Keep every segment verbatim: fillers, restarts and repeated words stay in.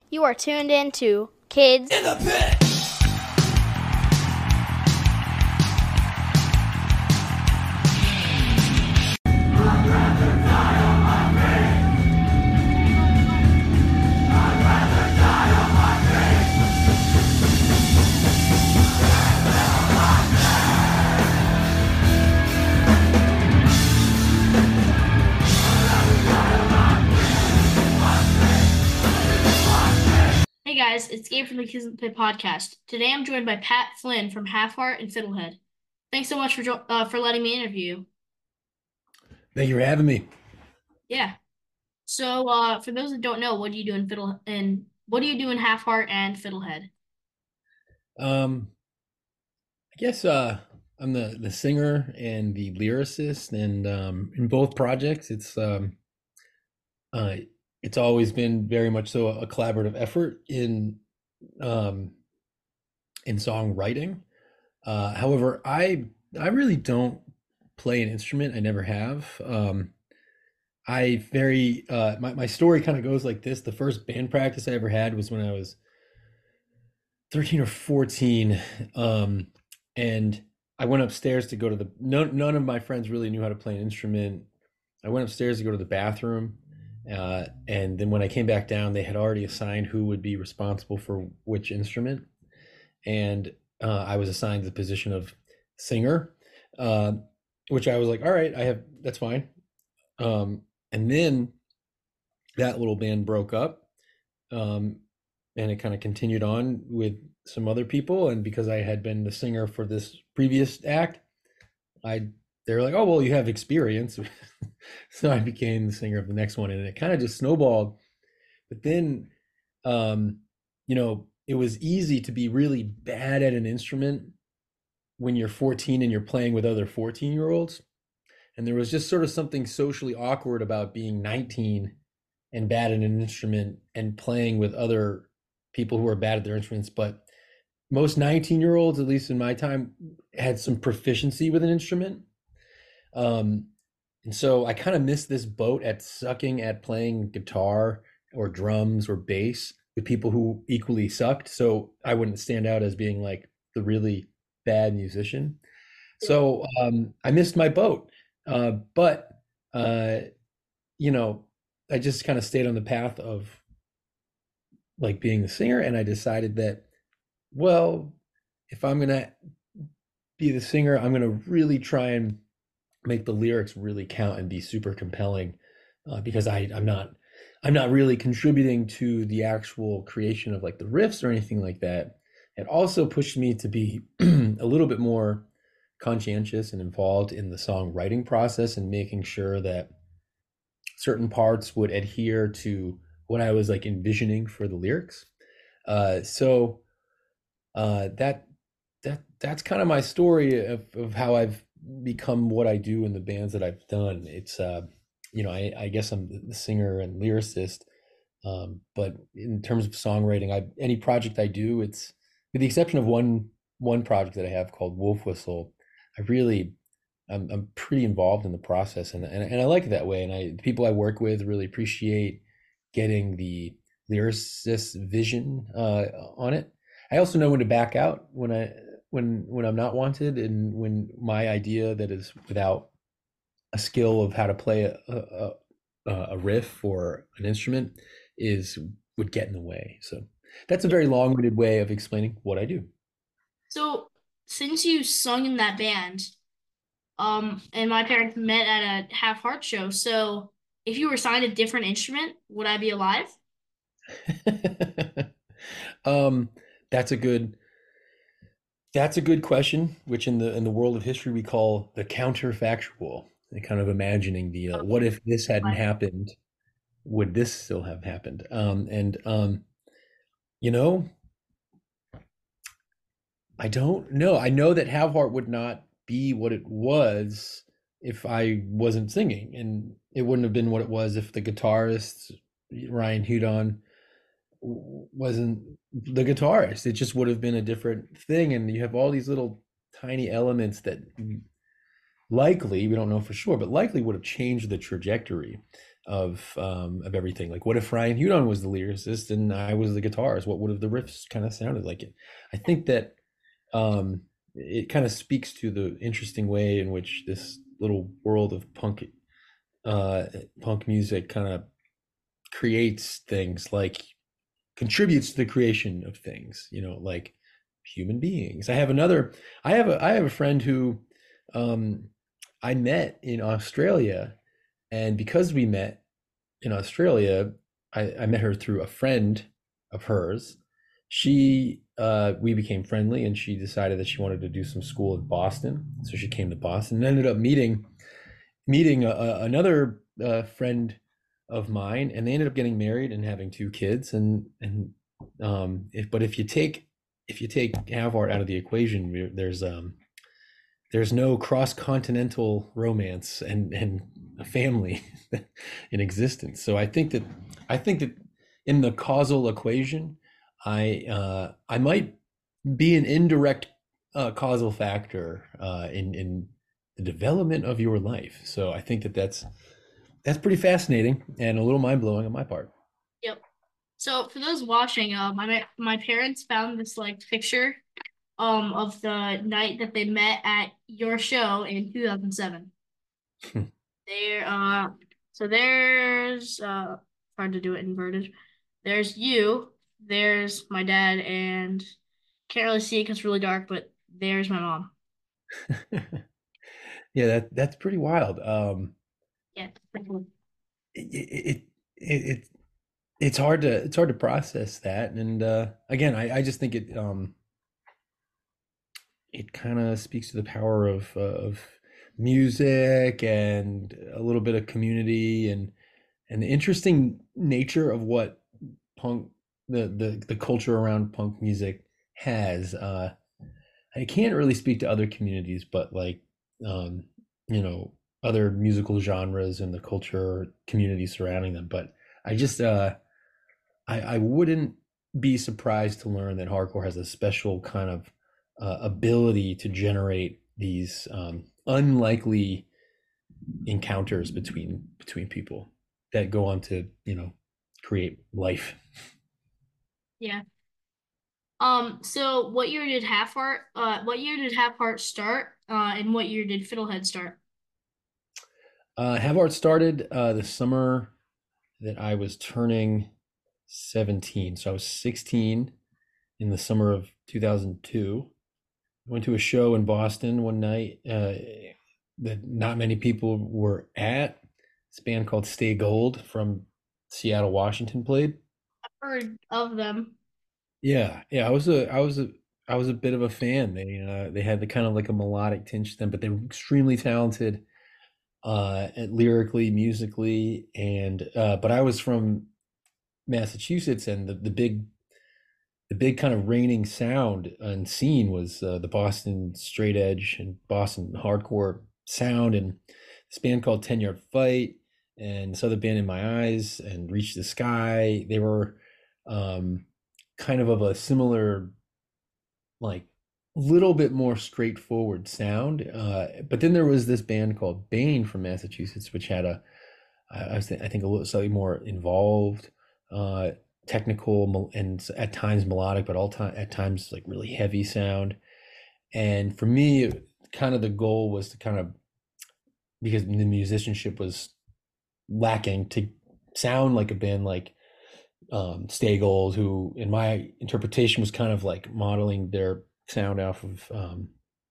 You are tuned in to Kids in the Pit. Hey guys, it's Gabe from the Kids in the Pit podcast. Today I'm joined by Pat Flynn from Half Heart and Fiddlehead. Thanks so much for jo- uh, for letting me interview you. Thank you for having me. Yeah. So uh, for those that don't know, what do you do in Fiddle and what do you do in Half Heart and Fiddlehead? Um, I guess uh, I'm the the singer and the lyricist, and um, in both projects, it's um, uh, it's always been very much so a collaborative effort in um, in songwriting. Uh, however, I I really don't play an instrument. I never have. Um, I very uh, my my story kind of goes like this. The first band practice I ever had was when I was thirteen or fourteen, um, and I went upstairs to go to the none, none of my friends really knew how to play an instrument. I went upstairs to go to the bathroom, uh, and then when I came back down, they had already assigned who would be responsible for which instrument, and uh, I was assigned the position of singer, uh, which I was like, all right, I have that's fine. Um, and then that little band broke up, um, and it kind of continued on with some other people. And because I had been the singer for this previous act, I they're like, oh well, you have experience, so I became the singer of the next one, and it kind of just snowballed. But then, um, you know, it was easy to be really bad at an instrument when you're fourteen and you're playing with other fourteen year olds. And there was just sort of something socially awkward about being nineteen and bad at an instrument and playing with other people who are bad at their instruments. But most nineteen year olds, at least in my time, had some proficiency with an instrument. Um, and so I kind of missed this boat at sucking at playing guitar or drums or bass with people who equally sucked. So I wouldn't stand out as being like the really bad musician. So um, I missed my boat. Uh, but, uh, you know, I just kind of stayed on the path of like being the singer. And I decided that, well, if I'm going to be the singer, I'm going to really try and make the lyrics really count and be super compelling, uh, because I, I'm not, I'm not really contributing to the actual creation of like the riffs or anything like that. It also pushed me to be a little bit more conscientious and involved in the songwriting process and making sure that certain parts would adhere to what I was like envisioning for the lyrics. Uh, so uh, that that that's kind of my story of, of how I've become what I do in the bands that I've done. It's uh, you know, I, I guess I'm the singer and lyricist, um, but in terms of songwriting, I any project I do, it's with the exception of one one project that I have called Wolf Whistle. I really I'm I'm pretty involved in the process, and and, and I like it that way. And I the people I work with really appreciate getting the lyricist's vision uh, on it. I also know when to back out when I when when I'm not wanted, and when my idea that is without a skill of how to play a a, a riff or an instrument is would get in the way. So that's a very long-winded way of explaining what I do. So since you sung in that band, um, and my parents met at a Half Heart show, so if you were assigned a different instrument, would I be alive? um, that's a good that's a good question, which in the in the world of history we call the counterfactual. And kind of imagining the uh, what if this hadn't happened, would this still have happened? Um, and um, you know, I don't know. I know that Have Heart would not be what it was if I wasn't singing, and it wouldn't have been what it was if the guitarist Ryan Hudon wasn't the guitarist. It just would have been a different thing. And you have all these little tiny elements that likely, we don't know for sure, but likely would have changed the trajectory. of um, of everything. Like, what if Ryan Hudon was the lyricist and I was the guitarist? What would have the riffs kind of sounded like? It. I think that um, it kind of speaks to the interesting way in which this little world of punk uh, punk music kind of creates things, like contributes to the creation of things. You know, like human beings. I have another. I have a. I have a friend who um, I met in Australia, and because we met in Australia, I, I met her through a friend of hers. She, uh, we became friendly, and she decided that she wanted to do some school in Boston, so she came to Boston and ended up meeting meeting a, a, another uh, friend of mine, and they ended up getting married and having two kids. And and um, if but if you take if you take Havart out of the equation, there's um, there's no cross-continental romance and and a family in existence. So I think that I think that in the causal equation, I uh, I might be an indirect uh, causal factor uh, in in the development of your life. So I think that that's that's pretty fascinating and a little mind blowing on my part. Yep. So for those watching, uh, my my parents found this like picture um of the night that they met at your show in two thousand seven. There, uh, so there's uh, hard to do it inverted. There's you. There's my dad, and can't really see it because it's really dark. But there's my mom. Yeah, that that's pretty wild. Um, Yeah. it, it, it, it it's hard to it's hard to process that, and uh, again, I, I just think it um, it kind of speaks to the power of uh, of music and a little bit of community, and and the interesting nature of what punk the the the culture around punk music has. Uh, I can't really speak to other communities, but like um, you know, other musical genres and the culture community surrounding them. But I just uh, I, I wouldn't be surprised to learn that hardcore has a special kind of uh, ability to generate these um, unlikely encounters between between people that go on to, you know, create life. Yeah. Um. So, what year did Half Heart? Uh, what year did Half Heart start? Uh, and what year did Fiddlehead start? Uh, Have Art started uh, the summer that I was turning seventeen. So I was sixteen in the summer of two thousand two. I went to a show in Boston one night uh, that not many people were at. This band called Stay Gold from Seattle, Washington played. I've heard of them. Yeah, yeah, I was a, I was a, I was a bit of a fan. They, uh, they had the kind of like a melodic tinge to them, but they were extremely talented, uh, at lyrically, musically, and uh, but I was from Massachusetts, and the the big, the big kind of reigning sound and scene was uh, the Boston straight edge and Boston hardcore sound, and this band called Ten Yard Fight, and this other band In My Eyes and Reach the Sky. They were um, kind of of a similar, like, little bit more straightforward sound. Uh, but then there was this band called Bane from Massachusetts, which had a, I, was th- I think a little slightly more involved, uh, technical and at times melodic, but all time at times like really heavy sound. And for me, kind of the goal was to kind of, because the musicianship was lacking, to sound like a band like um, Stay Gold, who in my interpretation was kind of like modeling their sound off of um,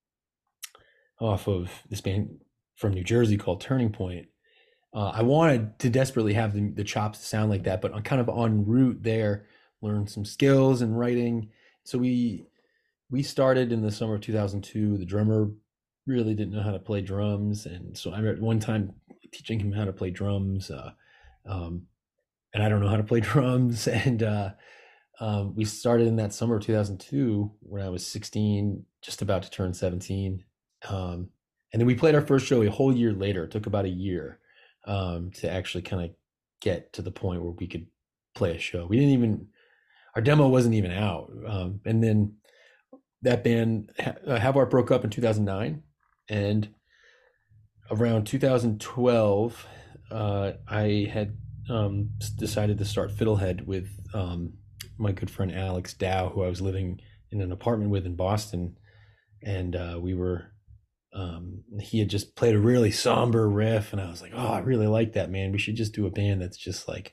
off of this band from New Jersey called Turning Point. Uh, I wanted to desperately have the, the chops to sound like that, but I'm kind of en route there, learned some skills in writing. So we we started in the summer of two thousand two. The drummer really didn't know how to play drums, and so I remember one time teaching him how to play drums, uh, um, and I don't know how to play drums. And uh, um, we started in that summer of two thousand two when I was sixteen, just about to turn seventeen. Um, and then we played our first show a whole year later. It took about a year um, to actually kind of get to the point where we could play a show. We didn't even, our demo wasn't even out. Um, and then that band, uh, Have Art, broke up in two thousand nine. And around two thousand twelve, uh, I had um, decided to start Fiddlehead with um, my good friend Alex Dow, who I was living in an apartment with in Boston, and uh, we were. Um, he had just played a really somber riff, and I was like, "Oh, I really like that, man. We should just do a band that's just like,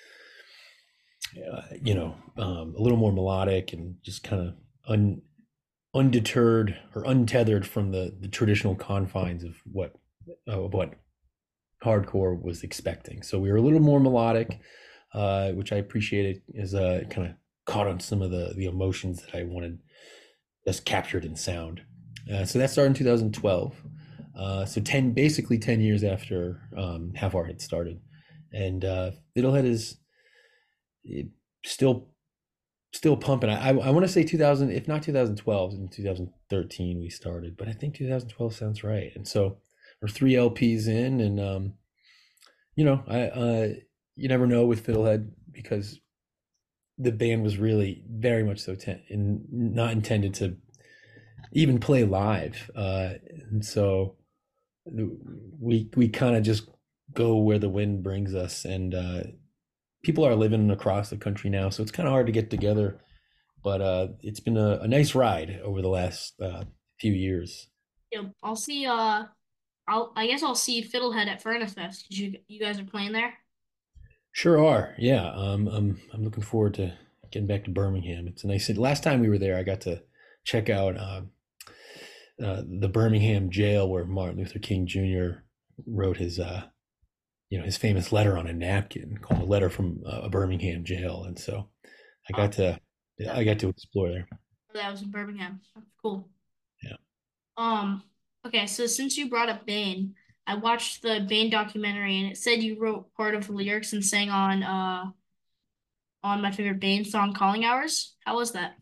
uh, you know, um, a little more melodic and just kind of un, undeterred or untethered from the the traditional confines of what uh, of what hardcore was expecting." So we were a little more melodic, uh, which I appreciated as uh, kind of caught on some of the the emotions that I wanted just captured in sound. Uh, so that started in two thousand twelve. Uh, so ten, basically ten years after um, Half Hour had started, and uh, Fiddlehead is it, still still pumping. I I, I want to say two thousand, if not two thousand twelve, in two thousand thirteen we started, but I think two thousand twelve sounds right. And so we're three L Ps in, and um, you know, I uh, you never know with Fiddlehead because the band was really very much so ten, and not intended to even play live. Uh, and so we we kind of just go where the wind brings us, and uh, people are living across the country now, so it's kind of hard to get together. But uh, it's been a, a nice ride over the last uh, few years. Yeah, I'll see. Uh, I'll I guess I'll see Fiddlehead at Furnace Fest. You you guys are playing there. Sure are, yeah. Um, I'm I'm looking forward to getting back to Birmingham. It's a nice city. Last time we were there, I got to check out uh, uh, the Birmingham jail where Martin Luther King Junior wrote his uh, you know, his famous letter on a napkin called "A Letter from a Birmingham Jail," and so I Oh, got to that I got to explore there. that was in Birmingham. That's cool. Yeah. Um, okay, so since you brought up Bane, I watched the Bane documentary and it said you wrote part of the lyrics and sang on uh on my favorite Bane song, Calling Hours. How was that?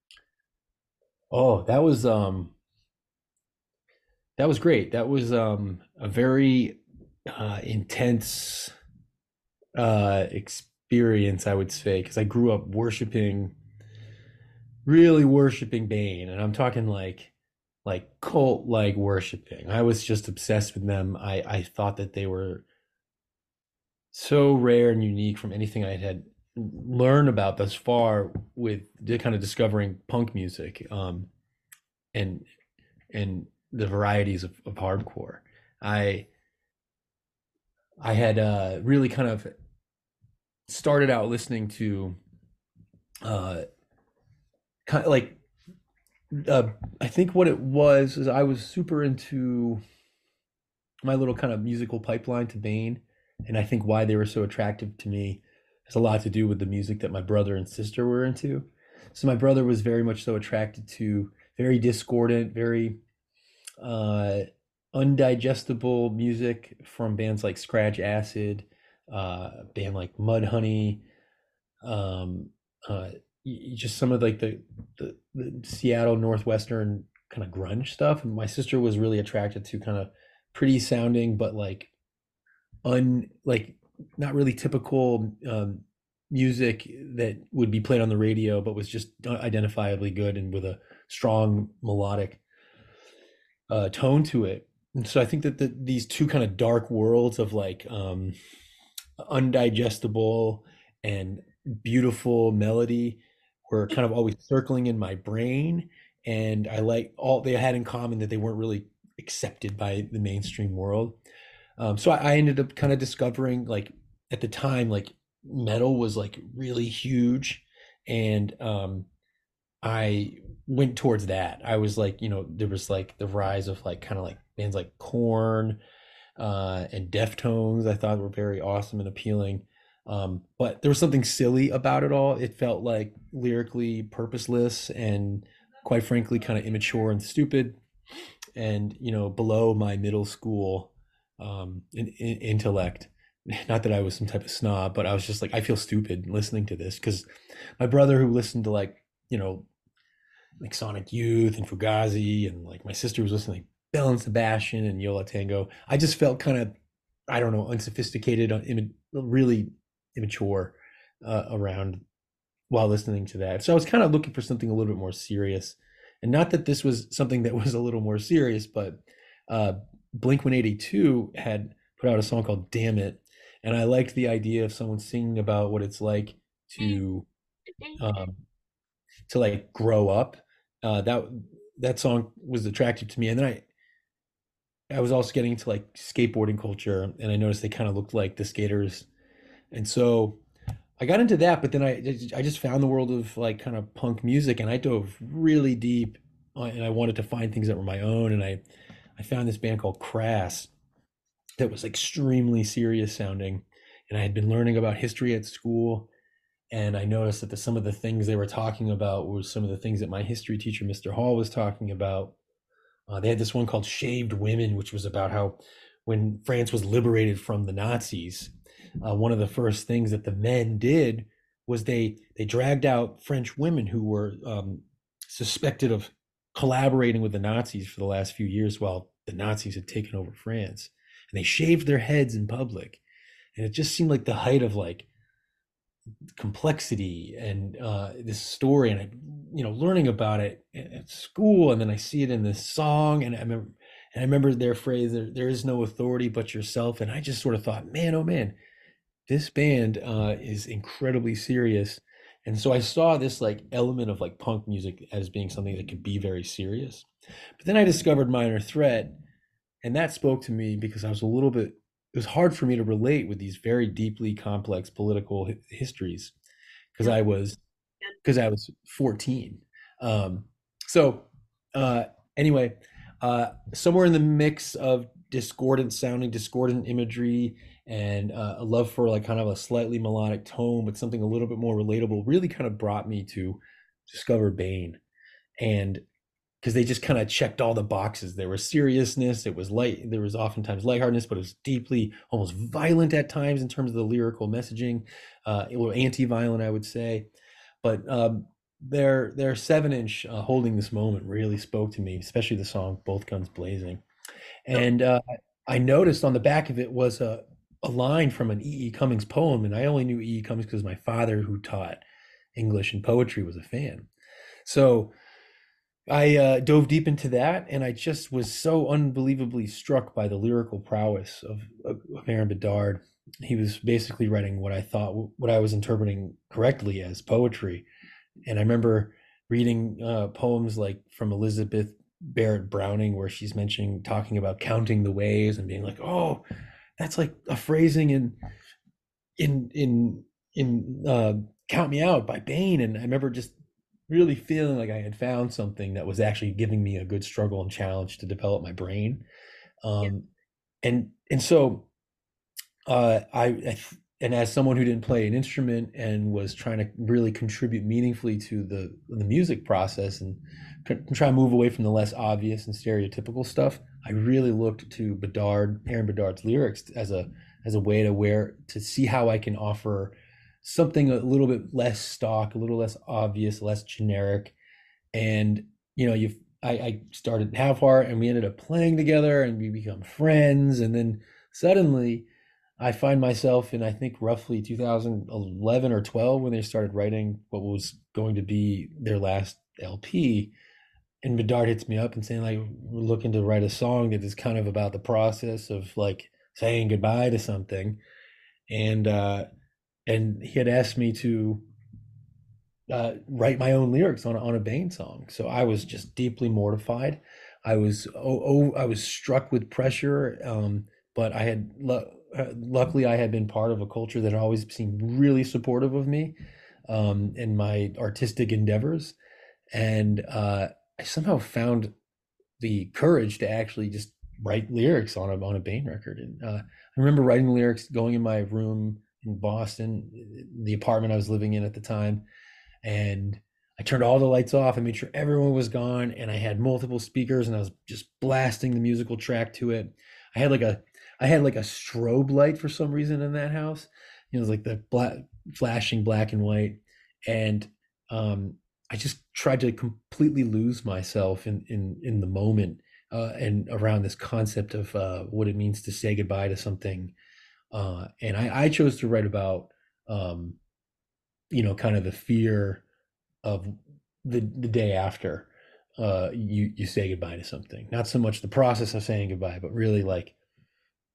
Oh, that was um that was great. That was um a very uh, intense uh experience, I would say, because I grew up worshiping, really worshiping Bane, and I'm talking like like cult like worshiping. I was just obsessed with them. I I thought that they were so rare and unique from anything I had learned about thus far with the kind of discovering punk music, um, and and the varieties of, of hardcore. I I had uh, really kind of started out listening to uh, kind of like uh, I think what it was is I was super into my little kind of musical pipeline to Bane, and I think why they were so attractive to me has a lot to do with the music that my brother and sister were into. So my brother was very much so attracted to very discordant, very uh, undigestible music from bands like Scratch Acid, uh, a band like Mudhoney, um, uh, just some of like the, the the Seattle Northwestern kind of grunge stuff. And my sister was really attracted to kind of pretty sounding, but like un like not really typical um, music that would be played on the radio, but was just identifiably good and with a strong melodic uh, tone to it. And so I think that the, these two kind of dark worlds of like um, undigestible and beautiful melody were kind of always circling in my brain. And I like all they had in common that they weren't really accepted by the mainstream world. Um, so I, I ended up kind of discovering like at the time, like metal was like really huge. And um, I went towards that. I was like, you know, there was like the rise of like kind of like bands like Korn uh, and Deftones. I thought were very awesome and appealing. Um, but there was something silly about it all. It felt like lyrically purposeless and quite frankly kind of immature and stupid. And you know, below my middle school um, in, in, intellect. Not that I was some type of snob, but I was just like, I feel stupid listening to this because my brother who listened to like, you know, like Sonic Youth and Fugazi, and like my sister was listening to like Bell and Sebastian and Yola Tango. I just felt kind of, I don't know, unsophisticated, imma- really immature uh, around while listening to that. So I was kind of looking for something a little bit more serious, and not that this was something that was a little more serious, but uh, Blink one eighty-two had put out a song called "Damn It," and I liked the idea of someone singing about what it's like to um, to like grow up. Uh, that that song was attractive to me, and then I I was also getting into like skateboarding culture, and I noticed they kind of looked like the skaters, and so I got into that. But then I I just found the world of like kind of punk music, and I dove really deep, uh, and I wanted to find things that were my own, and I I found this band called Crass that was extremely serious sounding, and I had been learning about history at school, and I noticed that the, some of the things they were talking about were some of the things that my history teacher, mister Hall, was talking about. Uh, they had this one called Shaved Women, which was about how when France was liberated from the Nazis, uh, one of the first things that the men did was they they dragged out French women who were um, suspected of collaborating with the Nazis for the last few years while the Nazis had taken over France, and they shaved their heads in public, and it just seemed like the height of like complexity and uh, this story, and I, you know, learning about it at school, and then I see it in this song, and I remember, and I remember their phrase, there, "There is no authority but yourself," and I just sort of thought, man, oh man, this band uh, is incredibly serious, and so I saw this like element of like punk music as being something that could be very serious, but then I discovered Minor Threat, and that spoke to me because I was a little bit it was hard for me to relate with these very deeply complex political hi- histories because Yep. I was because I was fourteen. Um, so uh, anyway, uh, somewhere in the mix of discordant sounding, discordant imagery, and uh, a love for like kind of a slightly melodic tone, but something a little bit more relatable, really kind of brought me to discover Bane. And because they just kind of checked all the boxes. There was seriousness, it was light, there was oftentimes lightheartedness, but it was deeply almost violent at times in terms of the lyrical messaging, uh, or anti-violent, I would say. But um, their their seven inch uh, "Holding This Moment" really spoke to me, especially the song "Both Guns Blazing." Yep. And uh, I noticed on the back of it was a a line from an E. E. Cummings poem, and I only knew E. E. Cummings because my father, who taught English and poetry, was a fan. So I uh, dove deep into that, and I just was so unbelievably struck by the lyrical prowess of, of, of Aaron Bedard. He was basically writing what I thought, what I was interpreting correctly as poetry. And I remember reading uh, poems like from Elizabeth Barrett Browning, where she's mentioning talking about counting the ways and being like, "Oh, that's like a phrasing in in in in uh, Count Me Out by Bane." And I remember just really feeling like I had found something that was actually giving me a good struggle and challenge to develop my brain. Yep. Um, and and so uh, I, I and as someone who didn't play an instrument and was trying to really contribute meaningfully to the the music process and try to move away from the less obvious and stereotypical stuff, I really looked to Bedard, Aaron Bedard's lyrics as a as a way to where to see how I can offer something a little bit less stock, a little less obvious, less generic. And you know, you I, I started Half Heart, and we ended up playing together, and we become friends. And then suddenly, I find myself in I think roughly two thousand eleven or twelve when they started writing what was going to be their last L P. And Bedard hits me up and saying like we're looking to write a song that is kind of about the process of like saying goodbye to something. And uh, and he had asked me to uh, write my own lyrics on a, on a Bane song. So I was just deeply mortified. I was oh, oh I was struck with pressure. Um, but I had lu- uh, luckily I had been part of a culture that always seemed really supportive of me um, in my artistic endeavors, and uh, I somehow found the courage to actually just write lyrics on a on a Bane record. And uh, I remember writing lyrics, going in my room in Boston, the apartment I was living in at the time, and I turned all the lights off and made sure everyone was gone. And I had multiple speakers, and I was just blasting the musical track to it. I had like a, I had like a strobe light for some reason in that house. You know, it was like the black, flashing black and white, and um, I just tried to completely lose myself in in in the moment uh, and around this concept of uh, what it means to say goodbye to something. Uh, and I, I chose to write about, um, you know, kind of the fear of the the day after uh, you you say goodbye to something. Not so much the process of saying goodbye, but really like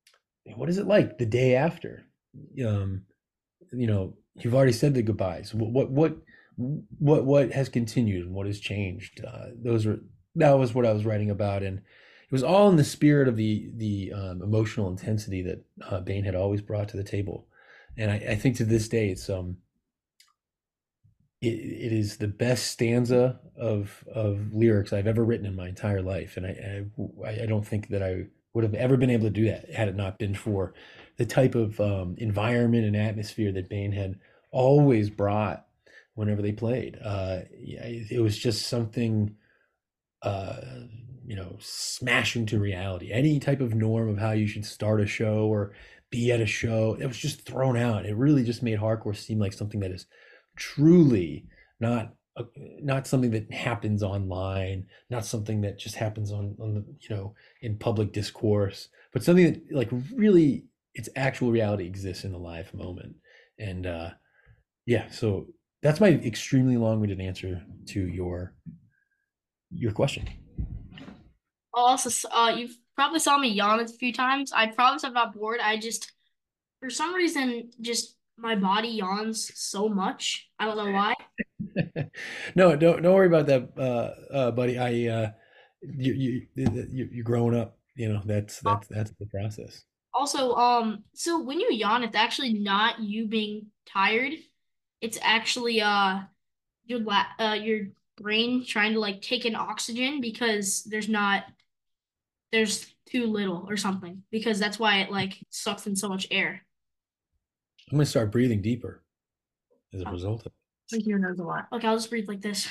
what is it like the day after? Um, you know, you've already said the goodbyes. What what what what what has continued and what has changed? Uh, those are that was what I was writing about, and it was all in the spirit of the the um, emotional intensity that uh, Bain had always brought to the table. And I, I think to this day, it's um it, it is the best stanza of of lyrics I've ever written in my entire life, and I I, I don't think that I would have ever been able to do that had it not been for the type of um, environment and atmosphere that Bain had always brought whenever they played. Uh, yeah, it was just something, uh, you know, smashing to reality. Any type of norm of how you should start a show or be at a show, it was just thrown out. It really just made hardcore seem like something that is truly not a, not something that happens online, not something that just happens on on the, you know, in public discourse, but something that like really its actual reality exists in the live moment. And uh, yeah, so that's my extremely long-winded answer to your your question. Also, s- uh, you've probably saw me yawn a few times. I promise I'm not bored. I just, for some reason, just my body yawns so much. I don't know why. No, don't don't worry about that, uh, uh, buddy. I uh, you you you you're growing up. You know that's that's that's the process. Also, um, so when you yawn, it's actually not you being tired. It's actually uh your la uh your brain trying to like take in oxygen because there's not there's too little or something because that's why it like sucks in so much air. I'm gonna start breathing deeper as a Oh, result of like your nose a lot. Okay, I'll just breathe like this.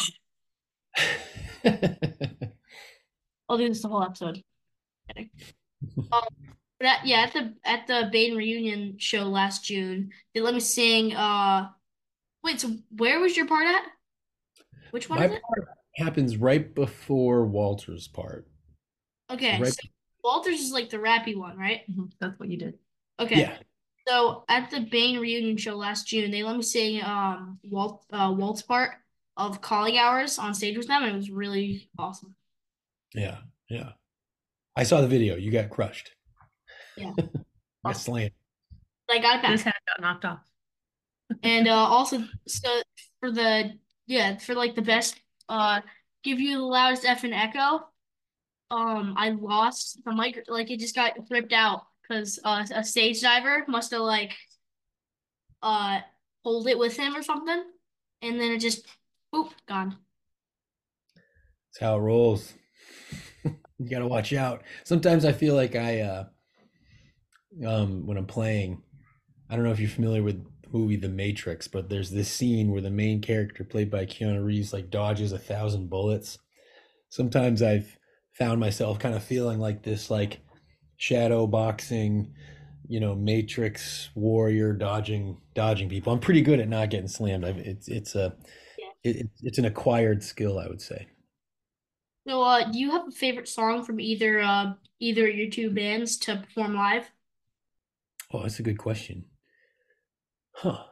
it. I'll do this the whole episode. Kidding. Um, but at, yeah, at the at the Bane reunion show last June, they let me sing. Uh, wait, so where was your part at? Which one My is it? part happens right before Walter's part. So Okay, right, so Walters is like the rappy one, right? Mhm. That's what you did. Okay. yeah. So at the Bane reunion show last June, they let me sing um Walt uh Walt's part of Calling Hours on stage with them, and it was really awesome. Yeah, yeah. I saw the video. You got crushed. Yeah. You got Awesome. slammed. I got it His back. head got knocked off. And uh also so for the yeah, for like the best uh give you the loudest F and echo, um I lost the mic like it just got ripped out because uh a stage diver must have like uh hold it with him or something, and then it just boop gone. That's how it rolls. You got to watch out. Sometimes I feel like I, uh, um, when I'm playing, I don't know if you're familiar with the movie The Matrix, but there's this scene where the main character, played by Keanu Reeves, like dodges a thousand bullets. Sometimes I've found myself kind of feeling like this, like shadow boxing, you know, Matrix warrior dodging, dodging people. I'm pretty good at not getting slammed. I've, it's it's a Yeah. it, it's an acquired skill, I would say. So uh do you have a favorite song from either uh either of your two bands to perform live? Oh, that's a good question. Huh.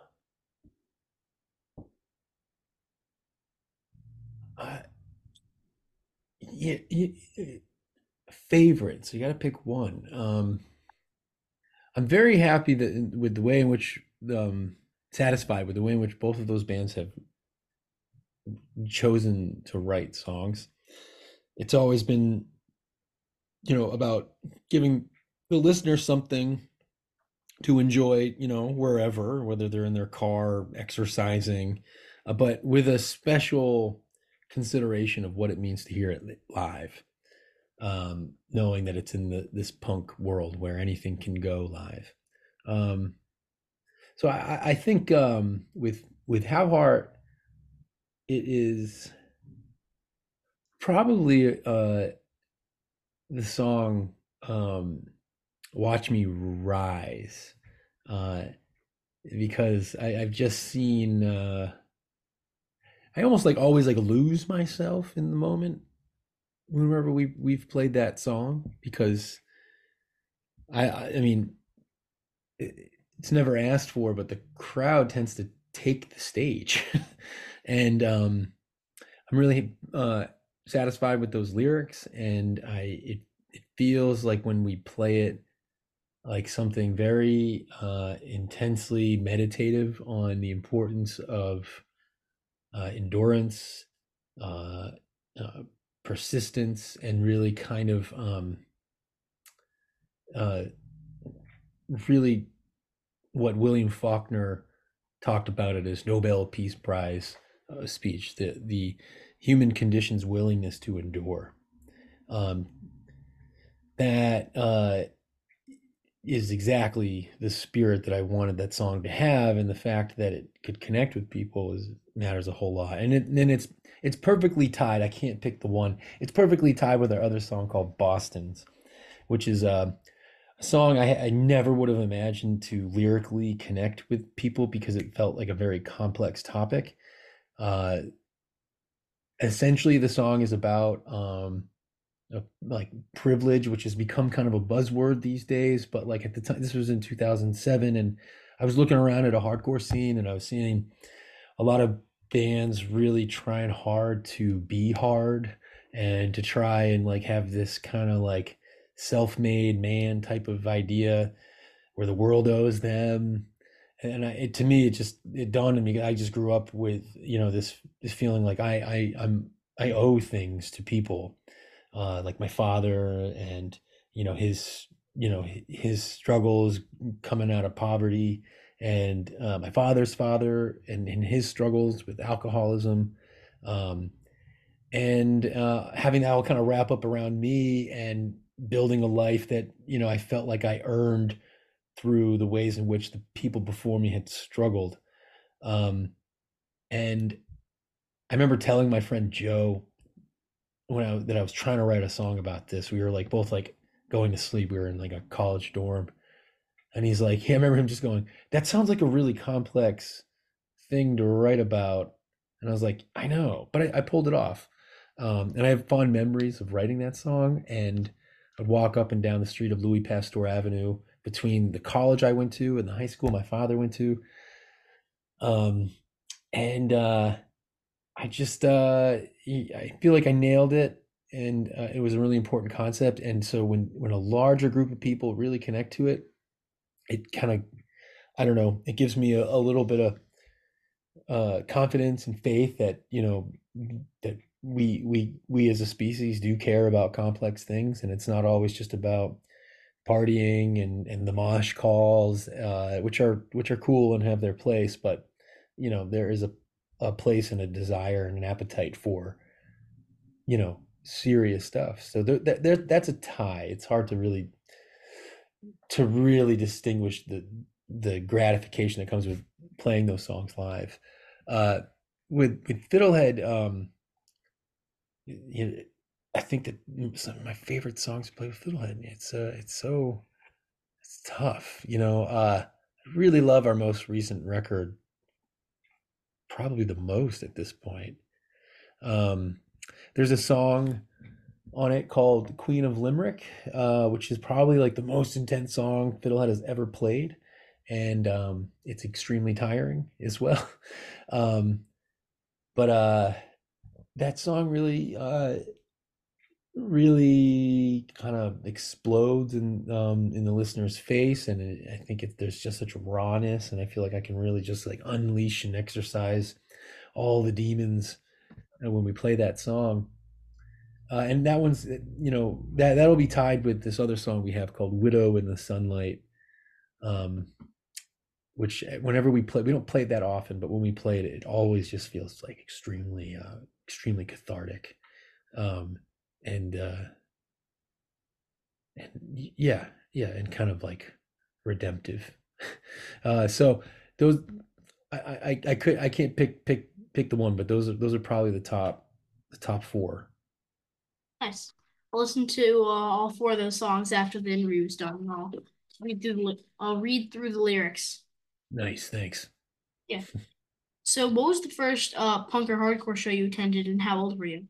Uh, yeah, yeah, favorites. You got to pick one. Um, I'm very happy that with the way in which um, satisfied with the way in which both of those bands have chosen to write songs. It's always been, you know, about giving the listener something to enjoy, you know, wherever, whether they're in their car, exercising, uh, but with a special consideration of what it means to hear it live. Um, knowing that it's in the this punk world where anything can go live. Um, so I, I think um, with with Have Heart, it is probably uh, the song um, "Watch Me Rise," uh, because I, I've just seen. Uh, I almost like always like lose myself in the moment whenever we we've played that song because I I, I mean it, it's never asked for, but the crowd tends to take the stage, and um, I'm really uh, satisfied with those lyrics, and I it it feels like when we play it like something very uh, intensely meditative on the importance of uh, endurance, uh, uh, persistence, and really kind of um, uh, really what William Faulkner talked about it as Nobel Peace Prize uh, speech, the the human condition's willingness to endure. Um, that uh, is exactly the spirit that I wanted that song to have, and the fact that it could connect with people is matters a whole lot. And it, then it's it's perfectly tied. I can't pick the one. It's perfectly tied with our other song called Boston's, which is uh, a song I, I never would have imagined to lyrically connect with people because it felt like a very complex topic. Uh, Essentially, the song is about um, uh, like privilege, which has become kind of a buzzword these days. But like at the time, this was in two thousand seven, and I was looking around at a hardcore scene, and I was seeing a lot of bands really trying hard to be hard and to try and like have this kind of like self-made man type of idea where the world owes them. And I, it, to me, it just it dawned on me. I just grew up with you know this this feeling like I I I'm I owe things to people, uh, like my father and you know his you know his struggles coming out of poverty, and uh, my father's father and, and his struggles with alcoholism, um, and uh, having that all kind of wrap up around me and building a life that you know I felt like I earned through the ways in which the people before me had struggled. Um, and I remember telling my friend Joe when I that I was trying to write a song about this. We were like both like going to sleep. We were in like a college dorm, and he's like, "Yeah, I remember him just going, that sounds like a really complex thing to write about." And I was like, "I know," but I, I pulled it off. Um, and I have fond memories of writing that song. And I'd walk up and down the street of Louis Pasteur Avenue between the college I went to and the high school my father went to. Um, and uh, I just uh, I feel like I nailed it, and uh, it was a really important concept. And so when when a larger group of people really connect to it, it kind of I don't know, it gives me a, a little bit of uh, confidence and faith that you know that we we we as a species do care about complex things, and it's not always just about partying and and the mosh calls, uh, which are which are cool and have their place, but you know there is a a place and a desire and an appetite for you know serious stuff. So there, there, there that's a tie. It's hard to really to really distinguish the the gratification that comes with playing those songs live. Uh, with with Fiddlehead, um, you know, I think that some of my favorite songs to play with Fiddlehead. It's uh, it's so it's tough, you know. Uh, I really love our most recent record, probably the most at this point. Um, there's a song on it called Queen of Limerick, uh, which is probably like the most intense song Fiddlehead has ever played. And um, it's extremely tiring as well. um, but uh, that song really, uh, really kind of explodes in um, in the listener's face, and it, I think it, there's just such rawness, and I feel like I can really just like unleash and exercise all the demons uh, when we play that song. Uh, and that one's, uh, you know, that that'll be tied with this other song we have called "Widow in the Sunlight," um, which uh, whenever we play, we don't play it that often, but when we play it, it always just feels like extremely, uh, extremely cathartic, um, and uh, and yeah, yeah, and kind of like redemptive. Uh, so those, I, I, I could, I can't pick pick pick the one, but those are those are probably the top the top four. Nice. I'll listen to uh, all four of those songs after the interview's done. And I'll read through the li- I'll read through the lyrics. Nice, thanks. Yeah. So, what was the first uh punk or hardcore show you attended, and how old were you?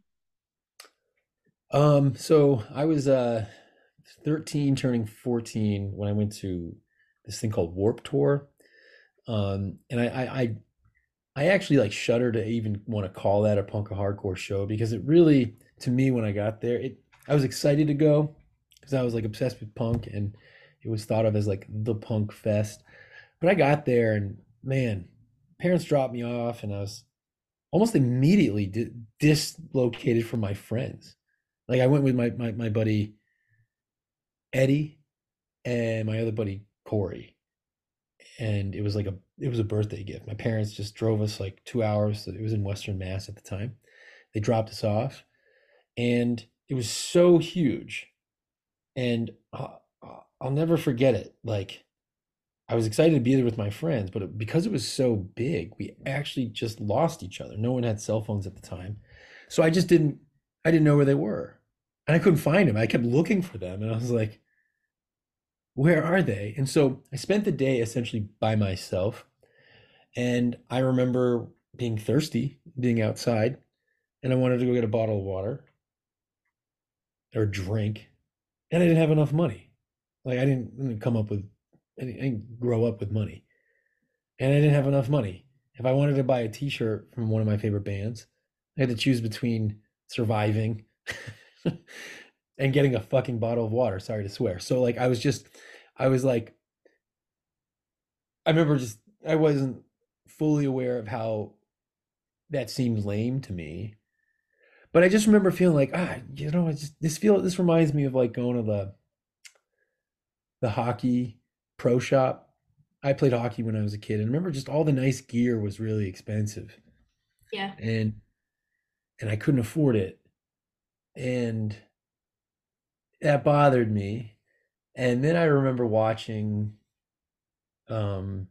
Um, so I was uh thirteen turning fourteen when I went to this thing called Warp Tour. Um, and I, I, I, I actually like shudder to even want to call that a punk or hardcore show because it really, to me, when I got there, it, I was excited to go because I was like obsessed with punk and it It was thought of as like the punk fest. But I got there and man, parents dropped me off and I was almost immediately di- dislocated from my friends. Like I went with my, my my buddy Eddie and my other buddy Corey, and it was like a it was a birthday gift. My parents just drove us like two hours. It was in Western Mass at the time. They dropped us off, and it was so huge, and uh, uh, I'll never forget it. Like I was excited to be there with my friends, but because it was so big, we actually just lost each other. No one had cell phones at the time, so I just didn't I didn't know where they were, and I couldn't find them. I kept looking for them, and I was like, where are they? And so I spent the day essentially by myself. And I remember being thirsty, being outside, and I wanted to go get a bottle of water or drink, and I didn't have enough money. Like I didn't, I didn't come up with, I didn't, I didn't grow up with money, and I didn't have enough money. If I wanted to buy a T-shirt from one of my favorite bands, I had to choose between surviving and getting a fucking bottle of water. Sorry to swear. So like I was just, I was like, I remember just I wasn't fully aware of how that seemed lame to me. But I just remember feeling like, ah, you know, it's just, this feel this reminds me of like going to the the hockey pro shop. I played hockey when I was a kid, and I remember just all the nice gear was really expensive, Yeah. and and I couldn't afford it, and that bothered me. And then I remember watching, um,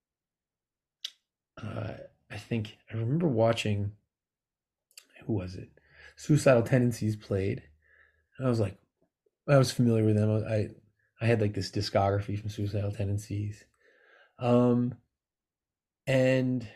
uh, I think I remember watching who was it? Suicidal Tendencies played. And I was like, I was familiar with them. I I had like this discography from Suicidal Tendencies. Um, and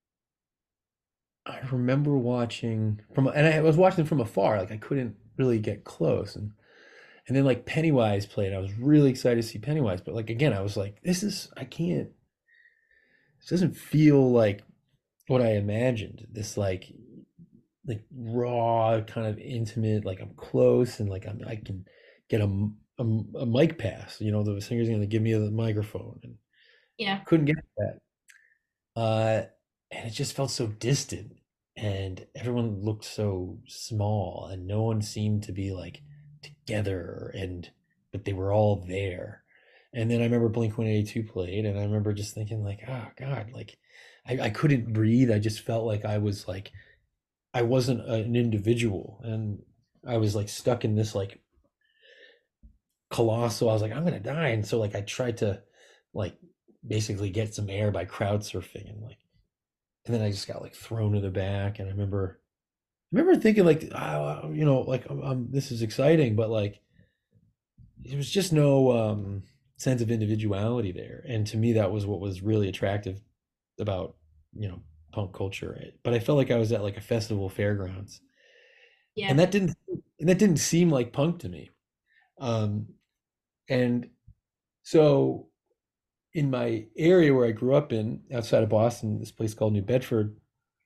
I remember watching from, and I was watching from afar. Like I couldn't really get close, and and then like Pennywise played. I was really excited to see Pennywise, but like again, I was like, this is I can't. This doesn't feel like what I imagined. This like like raw, kind of intimate. Like I'm close, and like I'm I can get a a, a mic pass. You know, the singer's going to give me the microphone, and Yeah. couldn't get that. Uh, and it just felt so distant, and everyone looked so small, and no one seemed to be like together, and but they were all there. And then I remember Blink one eighty-two played, and I remember just thinking like, oh God, like I, I couldn't breathe. I just felt like I was like I wasn't an individual, and I was like stuck in this like colossal. I was like, I'm gonna die, and so like I tried to like basically get some air by crowd surfing, and like and then I just got like thrown to the back. And I remember I remember thinking like, oh, you know, like um, um, this is exciting, but like there was just no um, sense of individuality there. And to me, that was what was really attractive about you know punk culture. But I felt like I was at like a festival fairgrounds, and Yeah. that didn't and that didn't seem like punk to me. Um, and so in my area where I grew up in, outside of Boston, this place called New Bedford,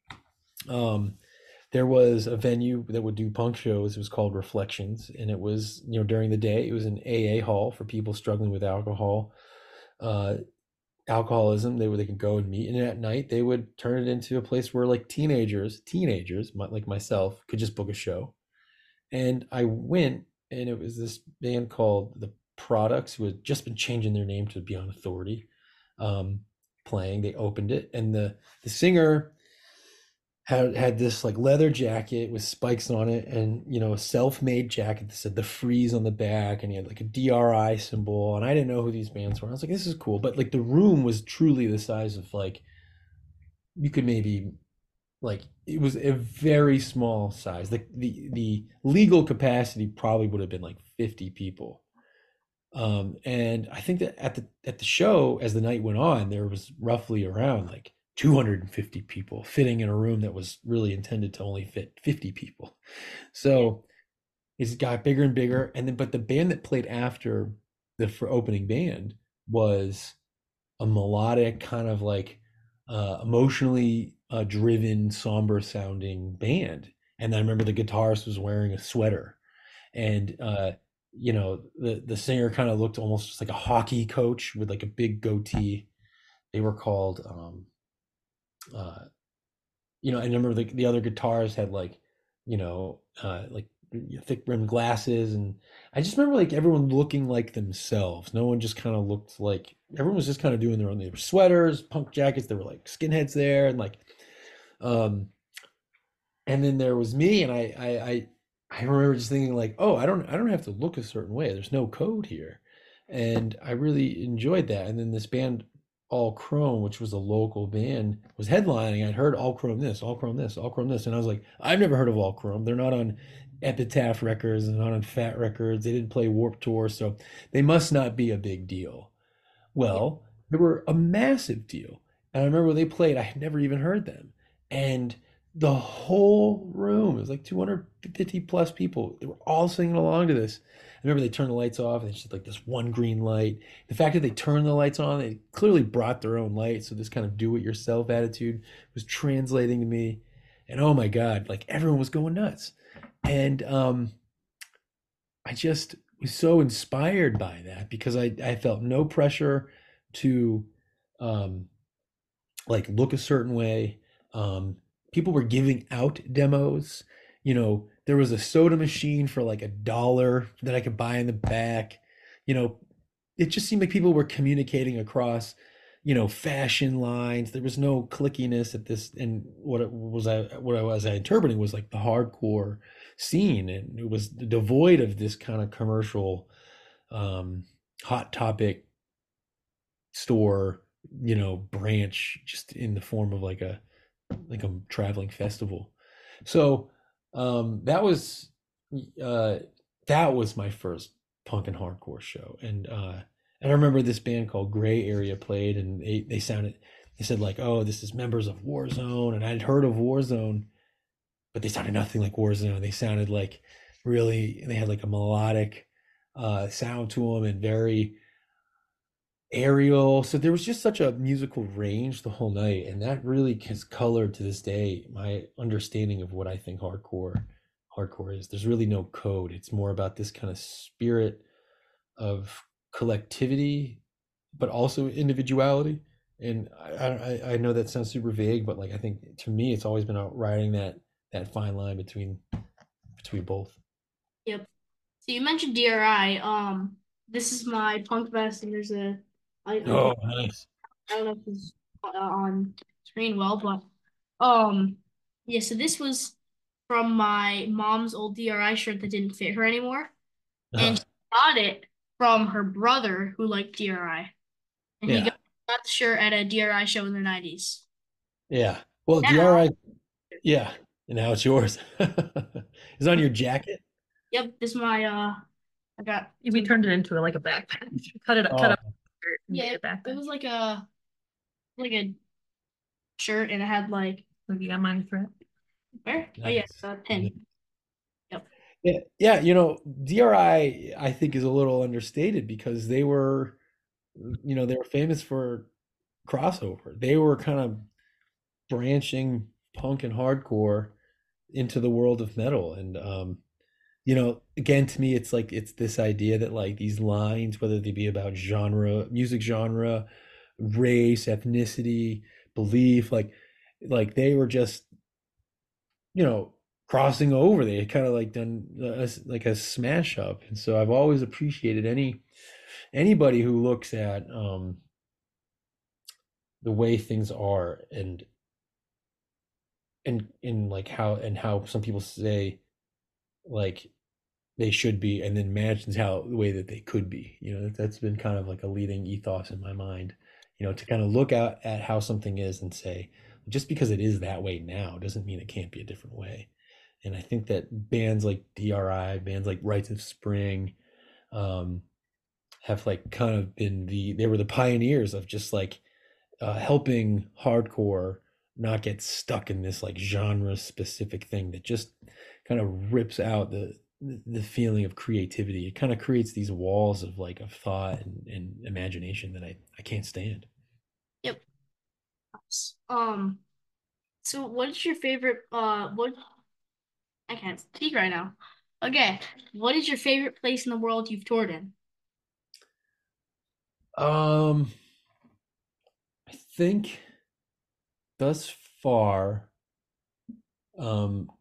um, there was a venue that would do punk shows. It was called Reflections, and it was you know during the day. It was an A A hall for people struggling with alcohol, uh, alcoholism. They would they could go and meet, and at night they would turn it into a place where like teenagers, teenagers like myself, could just book a show. And I went, and it was this band called The Products, who had just been changing their name to Beyond Authority, um, playing. They opened it, and the the singer had had this like leather jacket with spikes on it, and you know a self-made jacket that said the Freeze on the back, and he had like a D R I symbol. And I didn't know who these bands were. I was like, this is cool, but like the room was truly the size of like you could maybe like it was a very small size. The the the legal capacity probably would have been like fifty people. Um, and I think that at the at the show, as the night went on, there was roughly around like two hundred fifty people fitting in a room that was really intended to only fit fifty people. Yeah. So it's got bigger and bigger. And then, but the band that played after the for opening band was a melodic, kind of like uh, emotionally uh, driven, somber sounding band. And I remember the guitarist was wearing a sweater, and uh, you know, the the singer kind of looked almost just like a hockey coach with like a big goatee. They were called, um, uh, you know, I remember the the other guitars had like, you know, uh, like thick rimmed glasses, and I just remember like everyone looking like themselves. No one just kind of looked like everyone was just kind of doing their own. They were sweaters, punk jackets. There were like skinheads there, and like, um, and then there was me, and I, I, I, I remember just thinking like, oh, I don't, I don't have to look a certain way. There's no code here, and I really enjoyed that. And then this band, All Chrome, which was a local band, was headlining. I'd heard All Chrome this, All Chrome this, All Chrome this, and I was like, I've never heard of All Chrome. They're not on Epitaph Records, and not on Fat Records. They didn't play Warped Tour, so they must not be a big deal. Yep. Well, they were a massive deal. And I remember when they played, I had never even heard them. And the whole room, it was like two hundred fifty plus people. They were all singing along to this. I remember they turned the lights off and it's just like this one green light. The fact that they turned the lights on, they clearly brought their own light. So this kind of do it yourself attitude was translating to me. And oh my God, like everyone was going nuts. And um, I just was so inspired by that because I, I felt no pressure to um, like look a certain way. Um, People were giving out demos. You know, there was a soda machine for like a dollar that I could buy in the back. You know, it just seemed like people were communicating across, you know, fashion lines. There was no clickiness at this, and what it was I what I was I interpreting was like the hardcore scene, and it was devoid of this kind of commercial, um, hot topic store, you know, branch, just in the form of like a like a traveling festival. So um, that was uh, that was my first punk and hardcore show, and uh, and I remember this band called Gray Area played, and they they sounded they said like, oh, this is members of Warzone, and I'd heard of Warzone, but they sounded nothing like Warzone. They sounded like really they had like a melodic uh, sound to them and very aerial. So there was just such a musical range the whole night, and that really has colored to this day my understanding of what I think hardcore hardcore is. There's really no code. It's more about this kind of spirit of collectivity, but also individuality. And I, I I know that sounds super vague, but like I think to me, it's always been about riding that that fine line between between both. Yep. So you mentioned D R I. Um, this is my punk vest, and there's a I, I can Oh, nice. I don't know if it's uh, on screen well, but um, yeah. So this was from my mom's old D R I shirt that didn't fit her anymore, and Uh, she got it from her brother who liked D R I, and he got yeah, got the shirt at a D R I show in the nineties. yeah. Well, Now, D R I, yeah, and now it's yours. Is it on your jacket? yep, this is my uh, I got We some. turned it into like a backpack. Cut it, cut Oh, up and Yeah, made it, a it backpack. was like a like a shirt, and it had like Look, you got mine for it. where? Oh yeah, nice. a pin. Yep. Yeah, yeah, you know, D R I I I think is a little understated because they were, you know, they were famous for crossover. They were kind of branching punk and hardcore into the world of metal. And um, you know, again, to me, it's like it's this idea that like these lines, whether they be about genre, music genre, race, ethnicity, belief, like like they were just, you know, crossing over. They had kind of like done a, like a smash up, and so I've always appreciated any anybody who looks at um, the way things are, and and in like how and how some people say like they should be, and then imagines how the way that they could be. You know, that's been kind of like a leading ethos in my mind. You know, to kind of look out at how something is and say, just because it is that way now doesn't mean it can't be a different way. And I think that bands like D R I, bands like Rites of Spring, um, have like kind of been the they were the pioneers of just like uh, helping hardcore not get stuck in this like genre specific thing that just kind of rips out the the feeling of creativity. It kind of creates these walls of like of thought and, and imagination that I, I can't stand. Yep. Um. So, what is your favorite? Uh, what I can't speak right now. Okay. What is your favorite place in the world you've toured in? Um, I think thus far, um,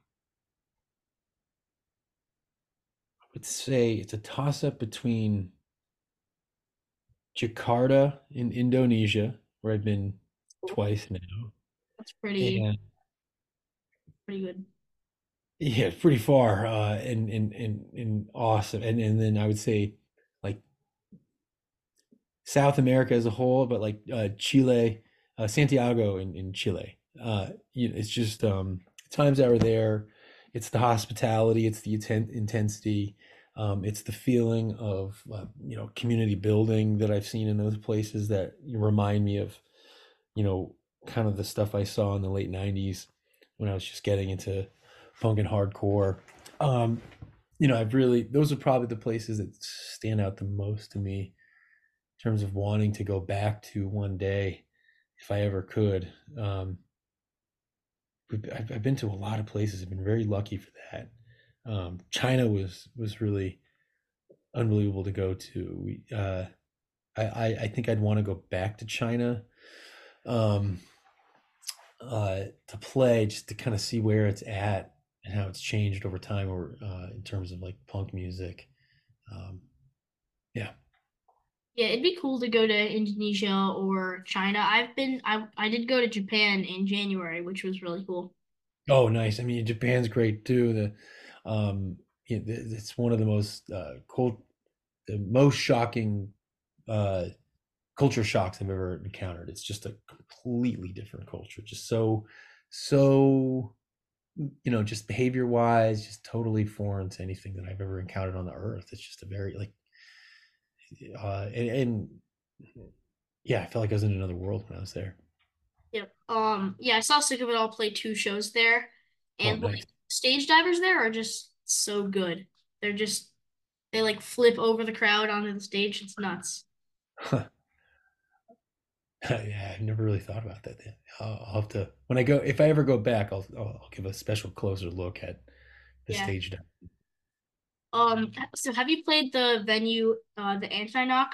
I would say it's a toss up between Jakarta in Indonesia, where I've been twice now, That's pretty and pretty good. yeah, pretty far, uh, and and and and awesome. And and then I would say like South America as a whole, but like uh, Chile, uh, Santiago in, in Chile. Uh, you know, it's just um, times that were there. It's the hospitality, it's the inten- intensity, um, it's the feeling of uh, you know community building that I've seen in those places that remind me of you know kind of the stuff I saw in the late nineties when I was just getting into punk and hardcore. Um, you know, I've really those are probably the places that stand out the most to me in terms of wanting to go back to one day if I ever could. Um, I've, I've been to a lot of places. I've been very lucky for that. Um, China was was really unbelievable to go to. We, uh, I, I I think I'd want to go back to China um, uh, to play just to kind of see where it's at and how it's changed over time, or uh, in terms of like punk music. Um, yeah. Yeah, it'd be cool to go to Indonesia or China. I've been I I did go to Japan in January, which was really cool. Oh, nice. I mean, Japan's great too. The um, it, it's one of the most uh, cult, the most shocking uh, culture shocks I've ever encountered. It's just a completely different culture. Just so, so you know, just behavior wise, just totally foreign to anything that I've ever encountered on the earth. It's just a very like, uh, and, and yeah, I felt like I was in another world when I was there. Yep. Um, yeah, I saw Sick of It All play two shows there, Oh, and nice. like stage divers there are just so good. They're just they like flip over the crowd onto the stage. It's nuts. Yeah, I've never really thought about that. I'll, I'll have to when I go if I ever go back, I'll, I'll I'll give a special closer look at the Yeah. stage dive. Um, so have you played the venue, uh, the Anti-Knock?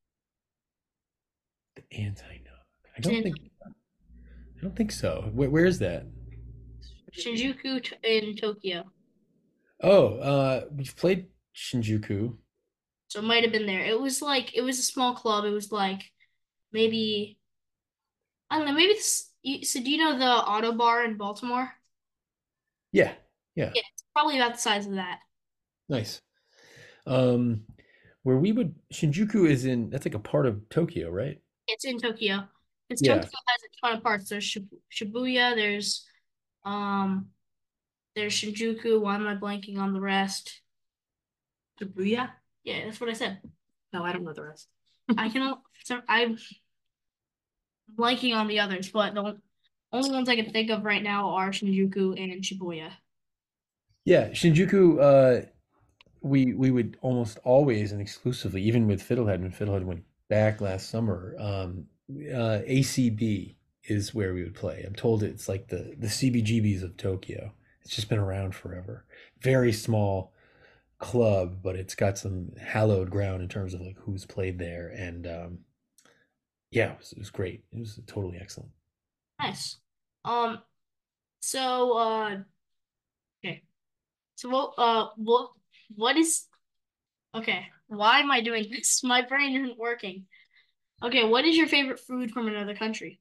The anti-knock. I It's don't in think I don't think so. Where, where is that? Shinjuku t- in Tokyo. Oh, uh, we've played Shinjuku. So it might have been there. It was like it was a small club. It was like maybe I don't know, maybe this, you, so do you know the Auto Bar in Baltimore? Yeah, yeah, Yeah, it's probably about the size of that. nice. Um, where we would Shinjuku is in that's like a part of Tokyo, right? It's in Tokyo. It's Yeah, Tokyo has a ton of parts. There's Shib- Shibuya, there's um there's Shinjuku. Why am I blanking on the rest? Shibuya? Yeah, that's what I said. No, I don't know the rest. I can so I'm blanking on the others, but the only ones I can think of right now are Shinjuku and Shibuya. yeah. Shinjuku. Uh, we we would almost always and exclusively, even with Fiddlehead, when Fiddlehead went back last summer, um, uh, A C B is where we would play. I'm told it's like the the C B G Bs of Tokyo. It's just been around forever. Very small club, but it's got some hallowed ground in terms of like who's played there. And um, yeah, it was, it was great. It was totally excellent. Nice. Um, so uh okay. So what uh what what is okay, why am I doing this? My brain isn't working. Okay, what is your favorite food from another country?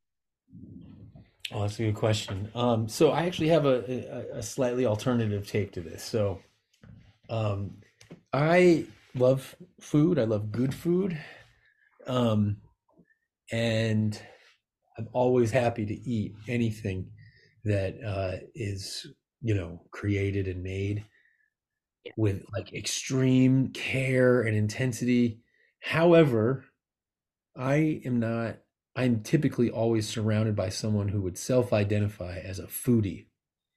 Oh, that's a good question. Um, so I actually have a, a, a slightly alternative take to this. So um, I love food. I love good food. Um, and I'm always happy to eat anything that uh, is, you know, created and made Yeah. with like extreme care and intensity. However, I am not, I'm typically always surrounded by someone who would self identify as a foodie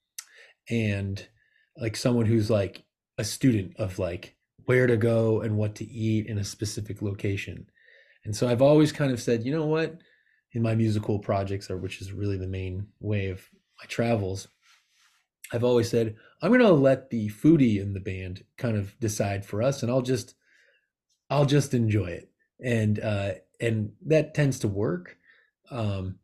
and like someone who's like a student of like where to go and what to eat in a specific location. And so I've always kind of said, you know what, in my musical projects, or which is really the main way of my travels, I've always said I'm going to let the foodie in the band kind of decide for us, and I'll just I'll just enjoy it, and uh, and that tends to work, um,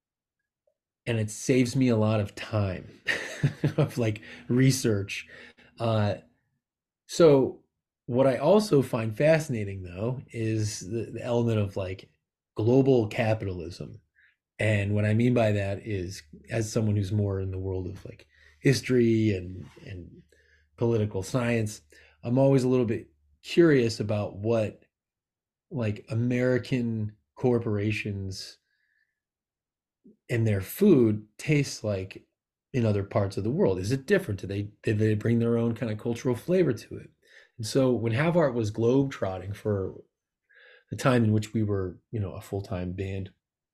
and it saves me a lot of time of like research. Uh, so what I also find fascinating though is the, the element of like global capitalism. And what I mean by that is, as someone who's more in the world of like history and and political science, I'm always a little bit curious about what like American corporations and their food tastes like in other parts of the world. Is it different? Do they do they bring their own kind of cultural flavor to it? And so when Havart was globetrotting for the time in which we were, you know, a full-time band,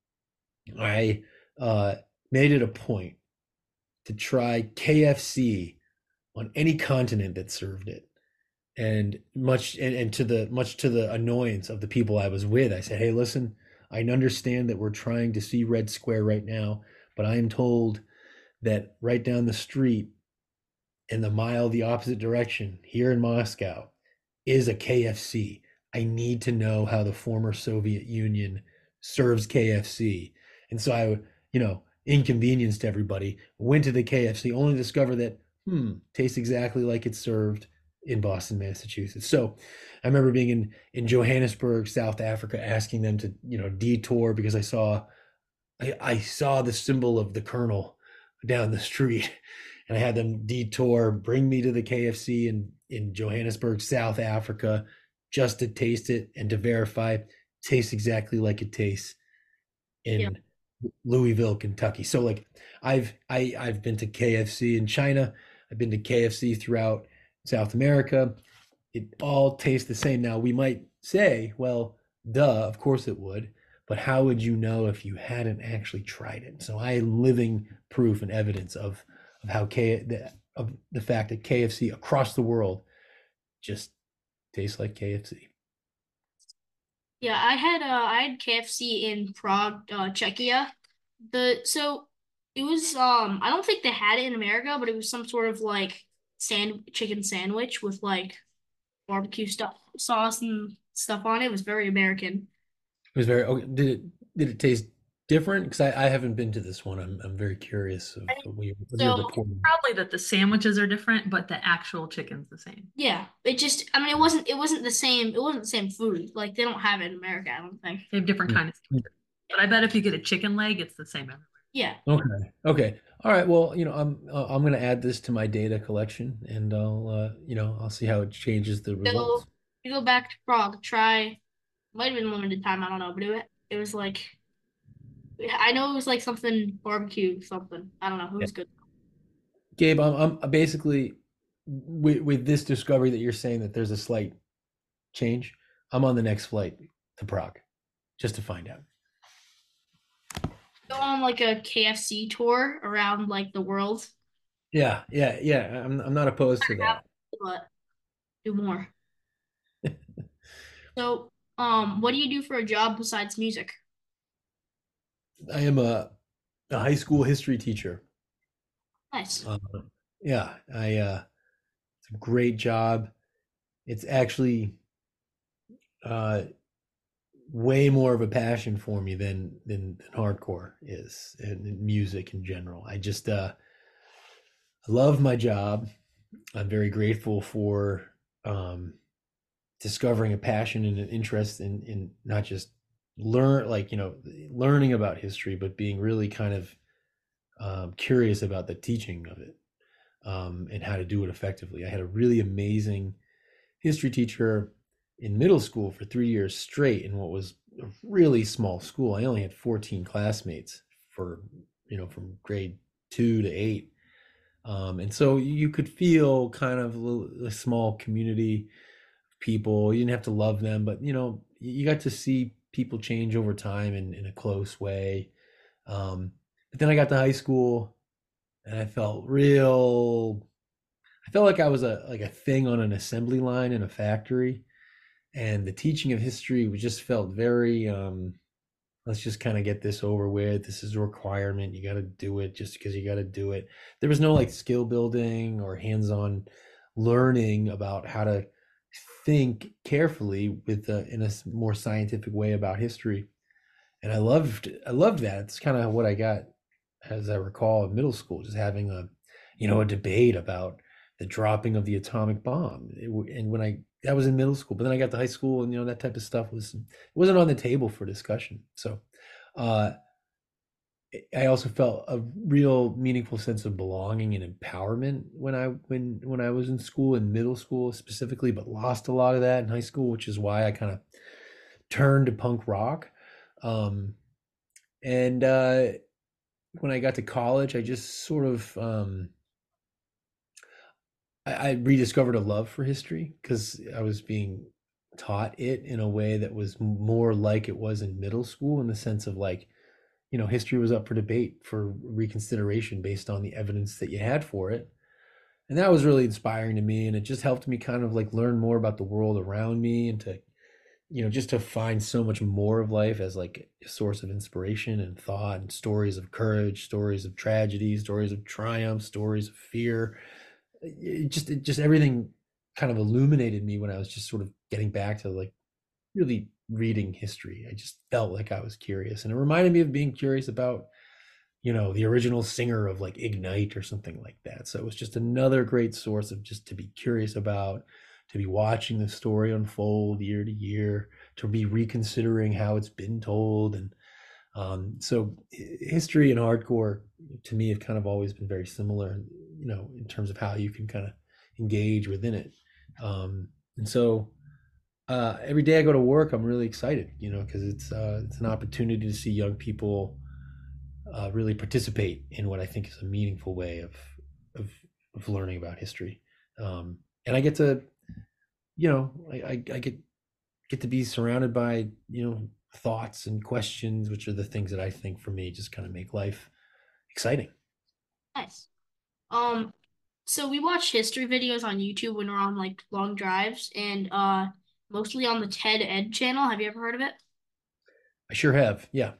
I uh, made it a point to try K F C on any continent that served it. And much and, and to the much to the annoyance of the people I was with, I said, "Hey, listen, I understand that we're trying to see Red Square right now, but I am told that right down the street in the mile the opposite direction here in Moscow is a K F C. I need to know how the former Soviet Union serves K F C." And so I, you know, inconvenienced everybody, went to the K F C, only to discover that, hmm, tastes exactly like it's served in Boston, Massachusetts. So I remember being in, in Johannesburg, South Africa, asking them to, you know, detour because I saw I, I saw the symbol of the Colonel down the street, and I had them detour, bring me to the K F C in in Johannesburg, South Africa, just to taste it and to verify it tastes exactly like it tastes Yeah. in Louisville, Kentucky. So like I've I I've been to K F C in China, I've been to K F C throughout South America. It all tastes the same. Now we might say, well, duh, of course it would, but how would you know if you hadn't actually tried it? So I am living proof and evidence of of how K the, of the fact that K F C across the world just tastes like K F C. Yeah, I had uh I had K F C in Prague, uh, Czechia. The so it was um I don't think they had it in America, but it was some sort of like sand chicken sandwich with like barbecue stuff sauce and stuff on it. It was very American. It was very okay. Did it did it taste different? Because I, I haven't been to this one. I'm I'm very curious of, I think of what you- of your so reporting. Probably that the sandwiches are different, but the actual chicken's the same. yeah, it just I mean it wasn't it wasn't the same it wasn't the same food. Like they don't have it in America, I don't think. They have different Mm. kind of sandwiches. But I bet if you get a chicken leg, it's the same everywhere. Yeah. Okay. Okay. All right. Well, you know, I'm uh, I'm going to add this to my data collection, and I'll uh, you know I'll see how it changes the So results. you go back to Prague, try might have been limited time, I don't know, but it, it was like I know it was like something barbecue something. I don't know. It Yeah. was good. Gabe, I'm I'm basically with with this discovery that you're saying that there's a slight change. I'm on the next flight to Prague just to find out. Go on like a K F C tour around like the world, Yeah. Yeah. Yeah. I'm I'm not opposed to that. but do more. So, um, what do you do for a job besides music? I am a, a high school history teacher. Nice. Uh, yeah. I uh, It's a great job. It's actually uh, way more of a passion for me than than, than hardcore is, and, and music in general. I just uh, I love my job. I'm very grateful for um, discovering a passion and an interest in in not just learn like you know learning about history, but being really kind of um, curious about the teaching of it, um, and how to do it effectively. I had a really amazing history teacher in middle school for three years straight in what was a really small school. I only had fourteen classmates for, you know, from grade two to eight. Um, and so you could feel kind of a, little, a small community of people. You didn't have to love them, but, you know, you got to see people change over time in, in a close way. Um, but then I got to high school and I felt real, I felt like I was a like a thing on an assembly line in a factory, and the teaching of history just felt very um let's just kind of get this over with. This is a requirement. You got to do it just because you got to do it. There was no like skill building or hands-on learning about how to think carefully with uh, in a s- more scientific way about history. And I loved I loved that. It's kind of what I got, as I recall, in middle school, just having a, you know, a debate about the dropping of the atomic bomb. It w- and when I that was in middle school, but then I got to high school, and you know that type of stuff was it wasn't on the table for discussion. So uh, I also felt a real meaningful sense of belonging and empowerment when I when when I was in school, in middle school specifically, but lost a lot of that in high school, which is why I kind of turned to punk rock. Um, and uh, when I got to college, I just sort of um, I, I rediscovered a love for history because I was being taught it in a way that was more like it was in middle school, in the sense of like, you know, history was up for debate, for reconsideration based on the evidence that you had for it. And that was really inspiring to me. And it just helped me kind of like learn more about the world around me, and to, you know, just to find so much more of life as like a source of inspiration and thought, and stories of courage, stories of tragedy, stories of triumph, stories of fear. It just, it just everything kind of illuminated me when I was just sort of getting back to like really reading history. I just felt like I was curious, and it reminded me of being curious about, you know, the original singer of like Ignite or something like that. So it was just another great source of just to be curious about, to be watching the story unfold year to year, to be reconsidering how it's been told. And um, so history and hardcore to me have kind of always been very similar, you know, in terms of how you can kind of engage within it. Um, and so uh, every day I go to work, I'm really excited, you know, because it's uh, it's an opportunity to see young people uh, really participate in what I think is a meaningful way of of, of learning about history. Um, and I get to, you know, I, I, I get get to be surrounded by, you know, thoughts and questions, which are the things that I think for me just kind of make life exciting. Nice. Um, so we watch history videos on YouTube when we're on like long drives, and uh mostly on the TED Ed channel. Have you ever heard of it? I sure have. Yeah.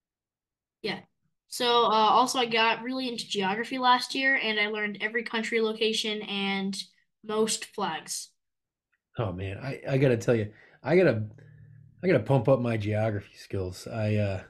Yeah. So uh also I got really into geography last year, and I learned every country location and most flags. Oh man, I, I gotta tell you, I gotta I gotta pump up my geography skills. I uh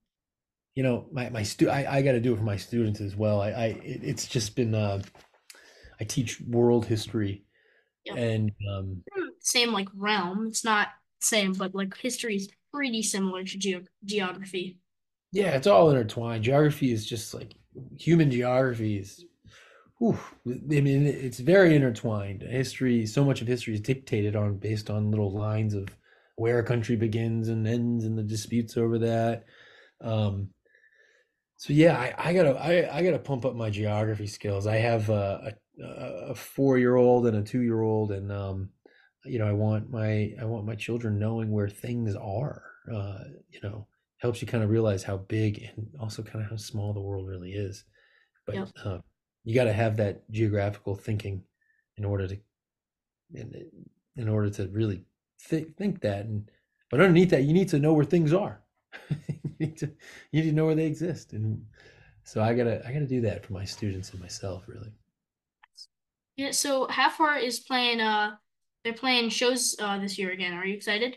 you know, my my stu I, I got to do it for my students as well. I, I it, it's just been uh, I teach world history, Yep. and um, Same like realm. It's not same, but like history is pretty similar to geo geography. yeah, it's all intertwined. Geography is just like human geography is. Whew, I mean, it's very intertwined. History, so much of history is dictated on based on little lines of where a country begins and ends, and the disputes over that. Um, So yeah, I, I gotta I, I gotta pump up my geography skills. I have a a, a four year old and a two year old, and um, you know, I want my I want my children knowing where things are. Uh, you know, helps you kind of realize how big and also kind of how small the world really is. But Yep. uh, you got to have that geographical thinking in order to in, in order to really think think that. And but underneath that, you need to know where things are. you need to you need to know where they exist. And so I gotta I gotta do that for my students and myself, really. Yeah, so Half Heart is playing uh they're playing shows uh this year again. Are you excited?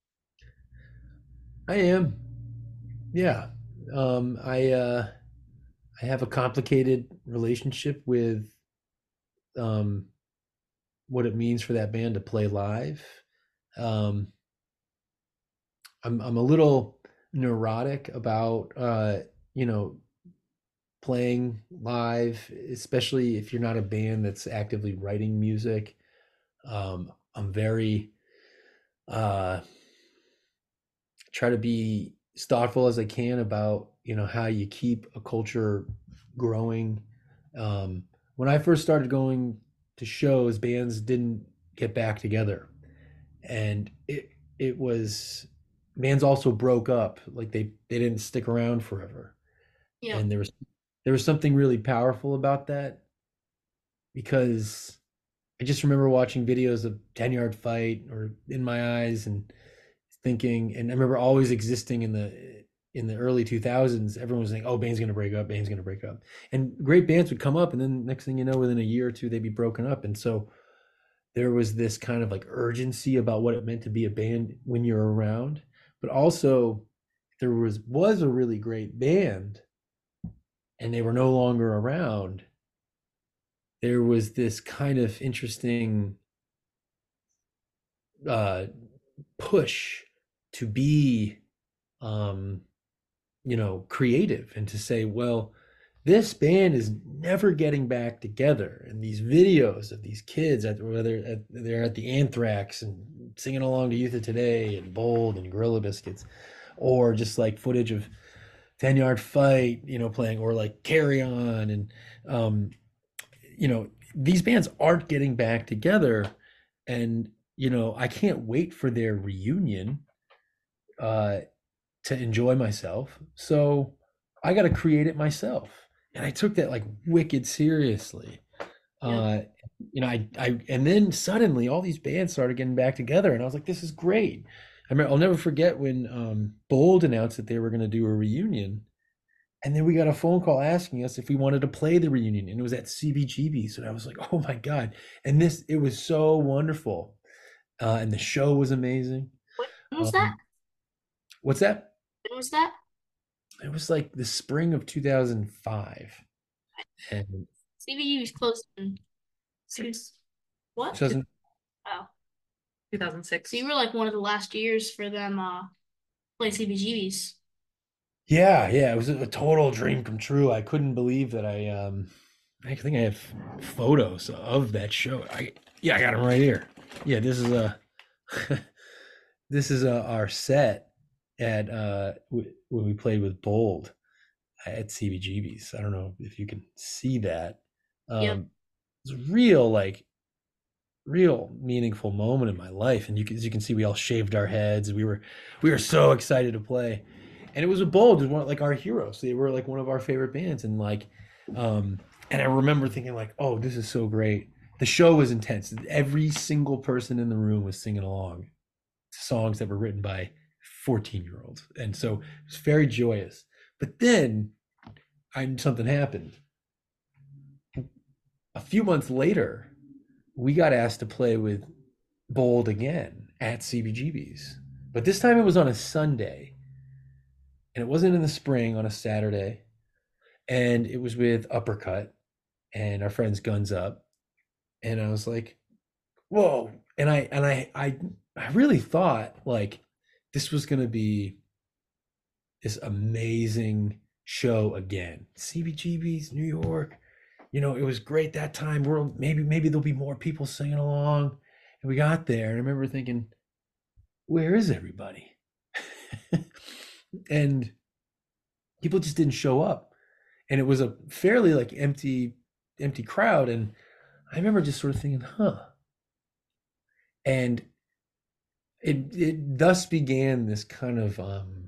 I am, yeah. Um, I uh, I have a complicated relationship with um, what it means for that band to play live. Um, I'm I'm a little neurotic about uh, you know, playing live, especially if you're not a band that's actively writing music. Um, I'm very uh, try to be as thoughtful as I can about, you know, how you keep a culture growing. Um, when I first started going to shows, bands didn't get back together, and it it was bands also broke up. Like they they didn't stick around forever, Yep. and there was there was something really powerful about that, because I just remember watching videos of ten Yard Fight or In My Eyes, and thinking, and I remember always existing in the in the early two thousands, everyone was saying, "Oh, band's gonna break up, band's gonna break up," and great bands would come up, and then next thing you know, within a year or two, they'd be broken up. And so there was this kind of like urgency about what it meant to be a band when you're around, but also there was was a really great band, and they were no longer around. There was this kind of interesting uh, push to be um, you know, creative and to say, well, this band is never getting back together. And these videos of these kids, at, whether at, they're at the Anthrax and singing along to Youth of Today and Bold and Gorilla Biscuits, or just like footage of ten Yard Fight, you know, playing, or like Carry On. And, um, you know, these bands aren't getting back together. And, you know, I can't wait for their reunion. Uh, to enjoy myself. So I got to create it myself. And I took that like wicked seriously. Yeah. Uh, you know, I, I, and then suddenly all these bands started getting back together and I was like, this is great. I mean, I'll never forget when um, Bold announced that they were going to do a reunion. And then we got a phone call asking us if we wanted to play the reunion. And it was at C B G B's. And I was like, oh my God. And this, it was so wonderful. Uh, and the show was amazing. What was um, that? What's that? When was that? It was like the spring of two thousand five. And C B G was closed in six. What? two thousand Oh. two thousand six. So you were like one of the last years for them uh play C B G B's. Yeah, yeah. It was a total dream come true. I couldn't believe that I um I think I have photos of that show. I yeah, I got them right here. Yeah, this is a this is a, our set at uh w- when we played with Bold at C B G B's. I don't know if you can see that. Um yep. It's a real like real meaningful moment in my life, and you can, as you can see, we all shaved our heads. We were we were so excited to play, and it was a Bold. It was one, like our heroes. They were like one of our favorite bands, and like um and I remember thinking like, oh, this is so great. The show was intense. Every single person in the room was singing along to songs that were written by fourteen year olds. And so it was very joyous. But then I something happened. A few months later, we got asked to play with Bold again at C B G B's. But this time it was on a Sunday. And it wasn't in the spring, on a Saturday. And it was with Uppercut and our friends Guns Up. And I was like, whoa. And I and I I I really thought like this was going to be this amazing show again. C B G B's, New York. You know, it was great that time. We're, maybe maybe there'll be more people singing along. And we got there, and I remember thinking, where is everybody? And people just didn't show up. And it was a fairly like empty, empty crowd. And I remember just sort of thinking, huh. And it it thus began this kind of um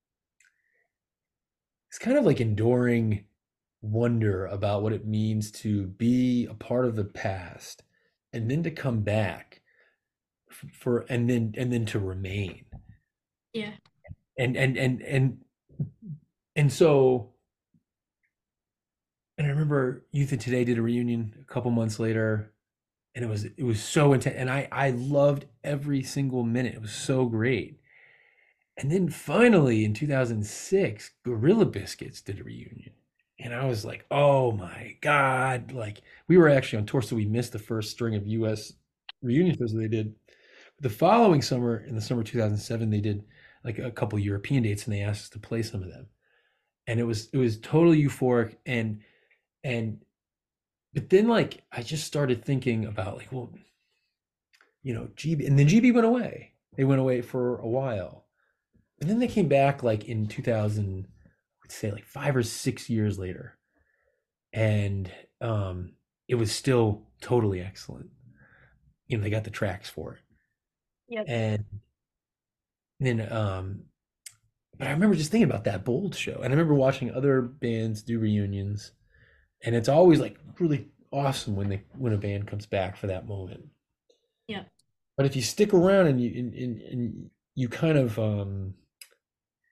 it's kind of like enduring wonder about what it means to be a part of the past and then to come back for and then and then to remain. Yeah. And and and and and so and I remember Youth of Today did a reunion a couple months later. And it was it was so intense, and I I loved every single minute. It was so great. And then finally in two thousand six, Gorilla Biscuits did a reunion, and I was like, oh my God! Like we were actually on tour, so we missed the first string of U S reunion shows that they did. But the following summer, in the summer of two thousand seven, they did like a couple European dates, and they asked us to play some of them, and it was it was totally euphoric and and. But then, like, I just started thinking about, like, well, you know, G B, and then G B went away. They went away for a while. And then they came back, like, in two thousand, I'd say, like, five or six years later. And um, it was still totally excellent. You know, they got the tracks for it. Yep. And then, um, but I remember just thinking about that Bold show. And I remember watching other bands do reunions. And it's always like really awesome when they when a band comes back for that moment. Yeah. But if you stick around and you and, and, and you kind of um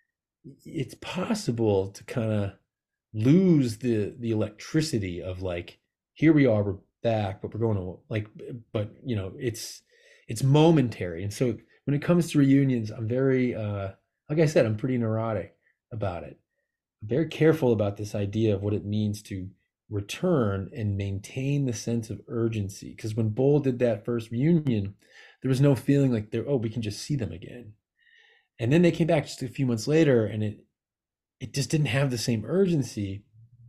it's possible to kind of lose the the electricity of like, here we are, we're back, but we're going to like, but you know, it's it's momentary. And so when it comes to reunions, I'm very uh like I said, I'm pretty neurotic about it. I'm very careful about this idea of what it means to return and maintain the sense of urgency. Because when Bull did that first reunion, there was no feeling like they're, oh, we can just see them again. And then they came back just a few months later, and it it just didn't have the same urgency.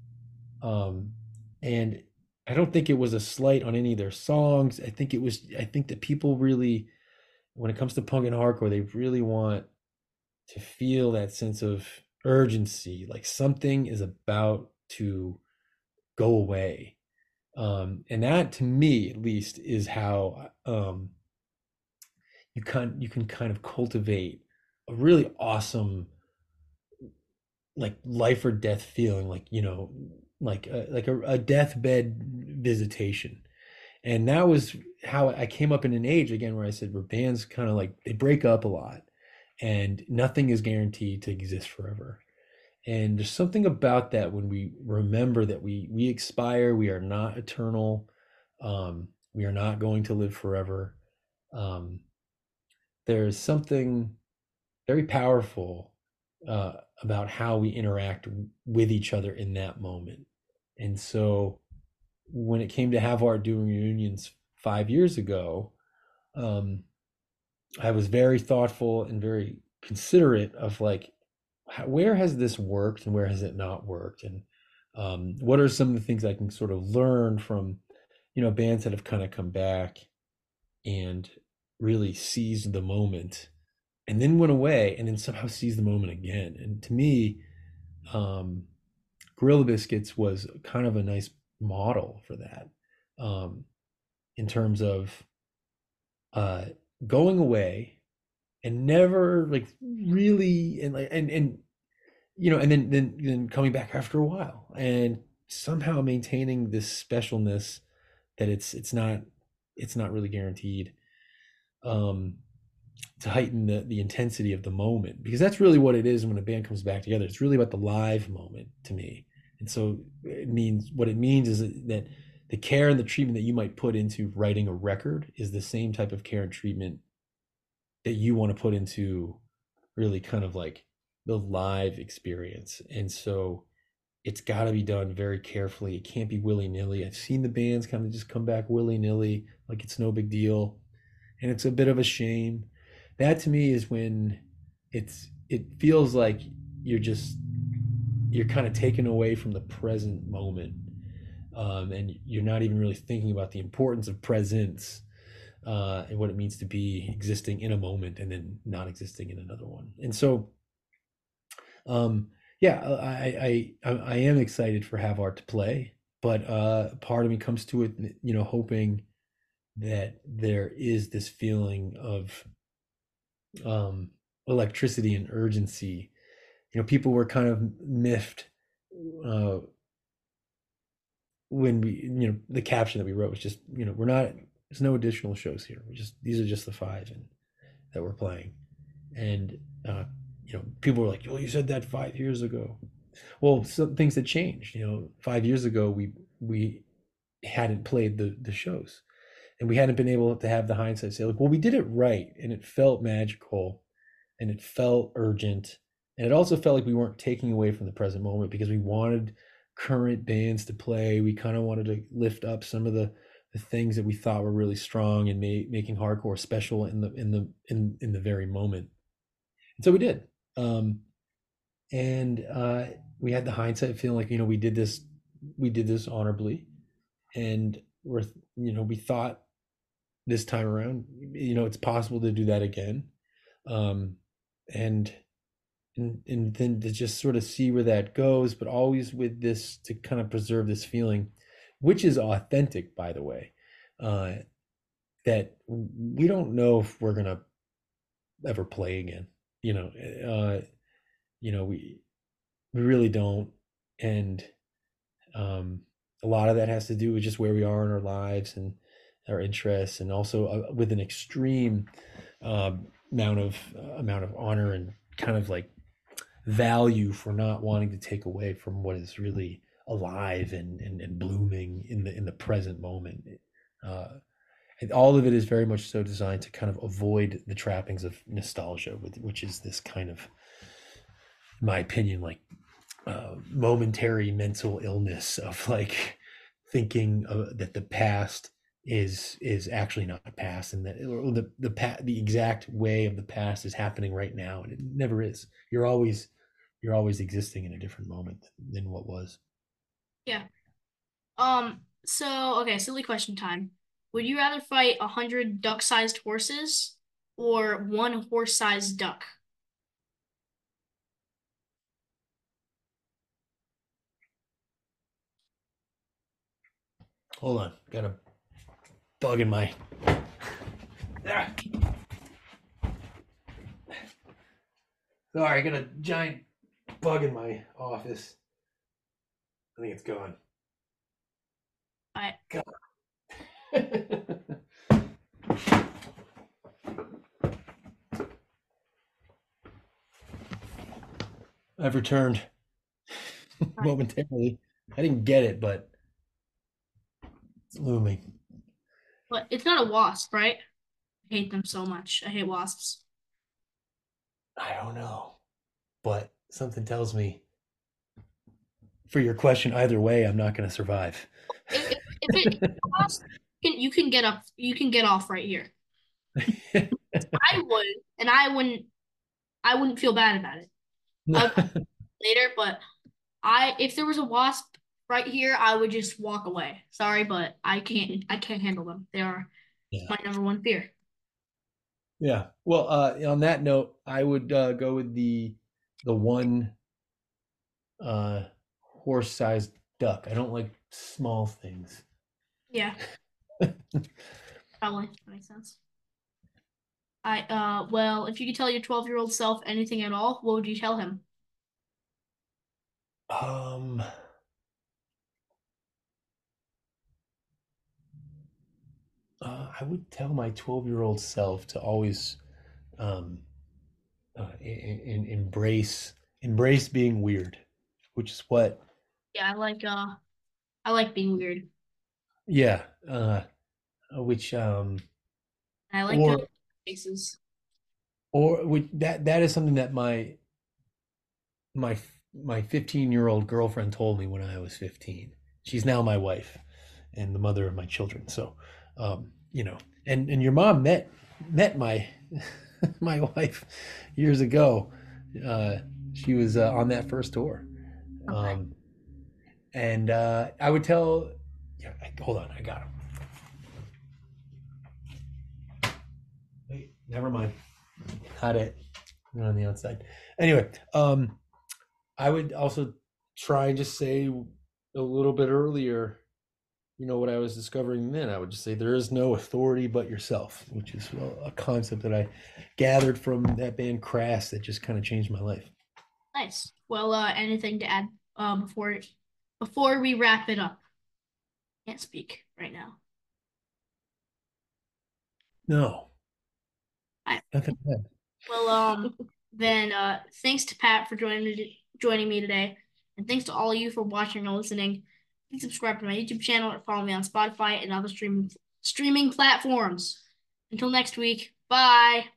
Um, and I don't think it was a slight on any of their songs. I think it was. I think that people really, when it comes to punk and hardcore, they really want to feel that sense of urgency, like something is about to go away. Um, and that, to me, at least, is how um, you can you can kind of cultivate a really awesome, like life or death feeling, like you know, like a, like a, a deathbed visitation. And that was how I came up in an age again where I said where bands kind of like they break up a lot, and nothing is guaranteed to exist forever. And there's something about that when we remember that we we expire, we are not eternal, um, we are not going to live forever. Um, there's something very powerful uh, about how we interact with each other in that moment. And so when it came to Have Art doing reunions five years ago, um, I was very thoughtful and very considerate of like, how, where has this worked and where has it not worked? And um, what are some of the things I can sort of learn from, you know, bands that have kind of come back and really seized the moment and then went away and then somehow seized the moment again. And to me, um, Gorilla Biscuits was kind of a nice model for that, um, in terms of uh, going away and never like really and like and and you know and then then then coming back after a while and somehow maintaining this specialness that it's it's not it's not really guaranteed, um to heighten the the intensity of the moment, because that's really what it is when a band comes back together. It's really about the live moment to me. And so it means what it means is that the care and the treatment that you might put into writing a record is the same type of care and treatment that you want to put into really kind of like the live experience. And so it's got to be done very carefully. It can't be willy-nilly. I've seen the bands kind of just come back willy-nilly, like it's no big deal. And it's a bit of a shame. That to me is when it's it feels like you're just you're kind of taken away from the present moment, um, and you're not even really thinking about the importance of presence, uh, and what it means to be existing in a moment and then not existing in another one. And so, um, yeah, I, I I I am excited for Have Art to play, but uh, part of me comes to it, you know, hoping that there is this feeling of um, electricity and urgency. You know, people were kind of miffed uh, when we, you know, the caption that we wrote was just, you know, we're not, there's no additional shows here. We just, these are just the five and that we're playing. And, uh, you know, people were like, well, you said that five years ago. Well, some things had changed. You know, five years ago, we, we hadn't played the, the shows and we hadn't been able to have the hindsight say like, well, we did it right. And it felt magical and it felt urgent. And it also felt like we weren't taking away from the present moment because we wanted current bands to play. We kind of wanted to lift up some of the, the things that we thought were really strong and ma- making hardcore special in the in the in in the very moment. And so we did. Um, and uh, we had the hindsight feeling like, you know, we did this we did this honorably, and we're you know we thought this time around, you know, it's possible to do that again, um, and and and then to just sort of see where that goes, but always with this to kind of preserve this feeling, which is authentic, by the way, uh, that we don't know if we're gonna ever play again. You know, uh, you know, we we really don't, and um, a lot of that has to do with just where we are in our lives and our interests, and also uh, with an extreme um, amount of uh, amount of honor and kind of like value for not wanting to take away from what is really alive and and, and blooming in the in the present moment. Uh, and all of it is very much so designed to kind of avoid the trappings of nostalgia, which is this kind of, in my opinion, like uh, momentary mental illness of like thinking uh, that the past is is actually not past, and that or the the pa- the exact way of the past is happening right now, and it never is. You're always you're always existing in a different moment than what was. Yeah. Um, so okay, silly question time. Would you rather fight a hundred duck-sized horses or one horse-sized duck? Hold on, got a bug in my. Ah. Sorry, I got a giant bug in my office. I think it's gone. I God. I've returned momentarily. I didn't get it, but it's looming. but it's not a wasp, right? I hate them so much. I hate wasps. I don't know, but something tells me for your question, either way, I'm not going to survive. If if, if it if it's a wasp, you can you can get up you can get off right here. I would, and I wouldn't I wouldn't feel bad about it. I'll later, but I if there was a wasp right here, I would just walk away. Sorry, but I can't I can't handle them. They are Yeah. my number one fear. Yeah. Well, uh, on that note, I would uh, go with the the one uh, horse-sized duck. I don't like small things. Yeah, probably that makes sense. I uh well, if you could tell your twelve year old self anything at all, what would you tell him? Um, uh, I would tell my twelve-year-old self to always um, uh, in, in, embrace embrace being weird, which is what. Yeah, I like uh I like being weird. Yeah, uh, which um, I like doing or faces. or which, that that is something that my my my fifteen year old girlfriend told me when I was fifteen. She's now my wife and the mother of my children. So, um, you know, and and your mom met met my my wife years ago. Uh, she was uh, on that first tour, Okay. um, and uh, I would tell. Yeah, hold on, I got him. Wait, never mind. Had it. On the outside. Anyway, um, I would also try and just say a little bit earlier, you know, what I was discovering then. I would just say there is no authority but yourself, which is a concept that I gathered from that band Crass that just kind of changed my life. Nice. Well, uh anything to add uh before before we wrap it up? Can't speak right now. No, I nothing bad. well um then uh thanks to Pat for joining me joining me today. And thanks to all of you for watching or listening. Please subscribe to my YouTube channel or follow me on Spotify and other streaming streaming platforms. Until next week, bye.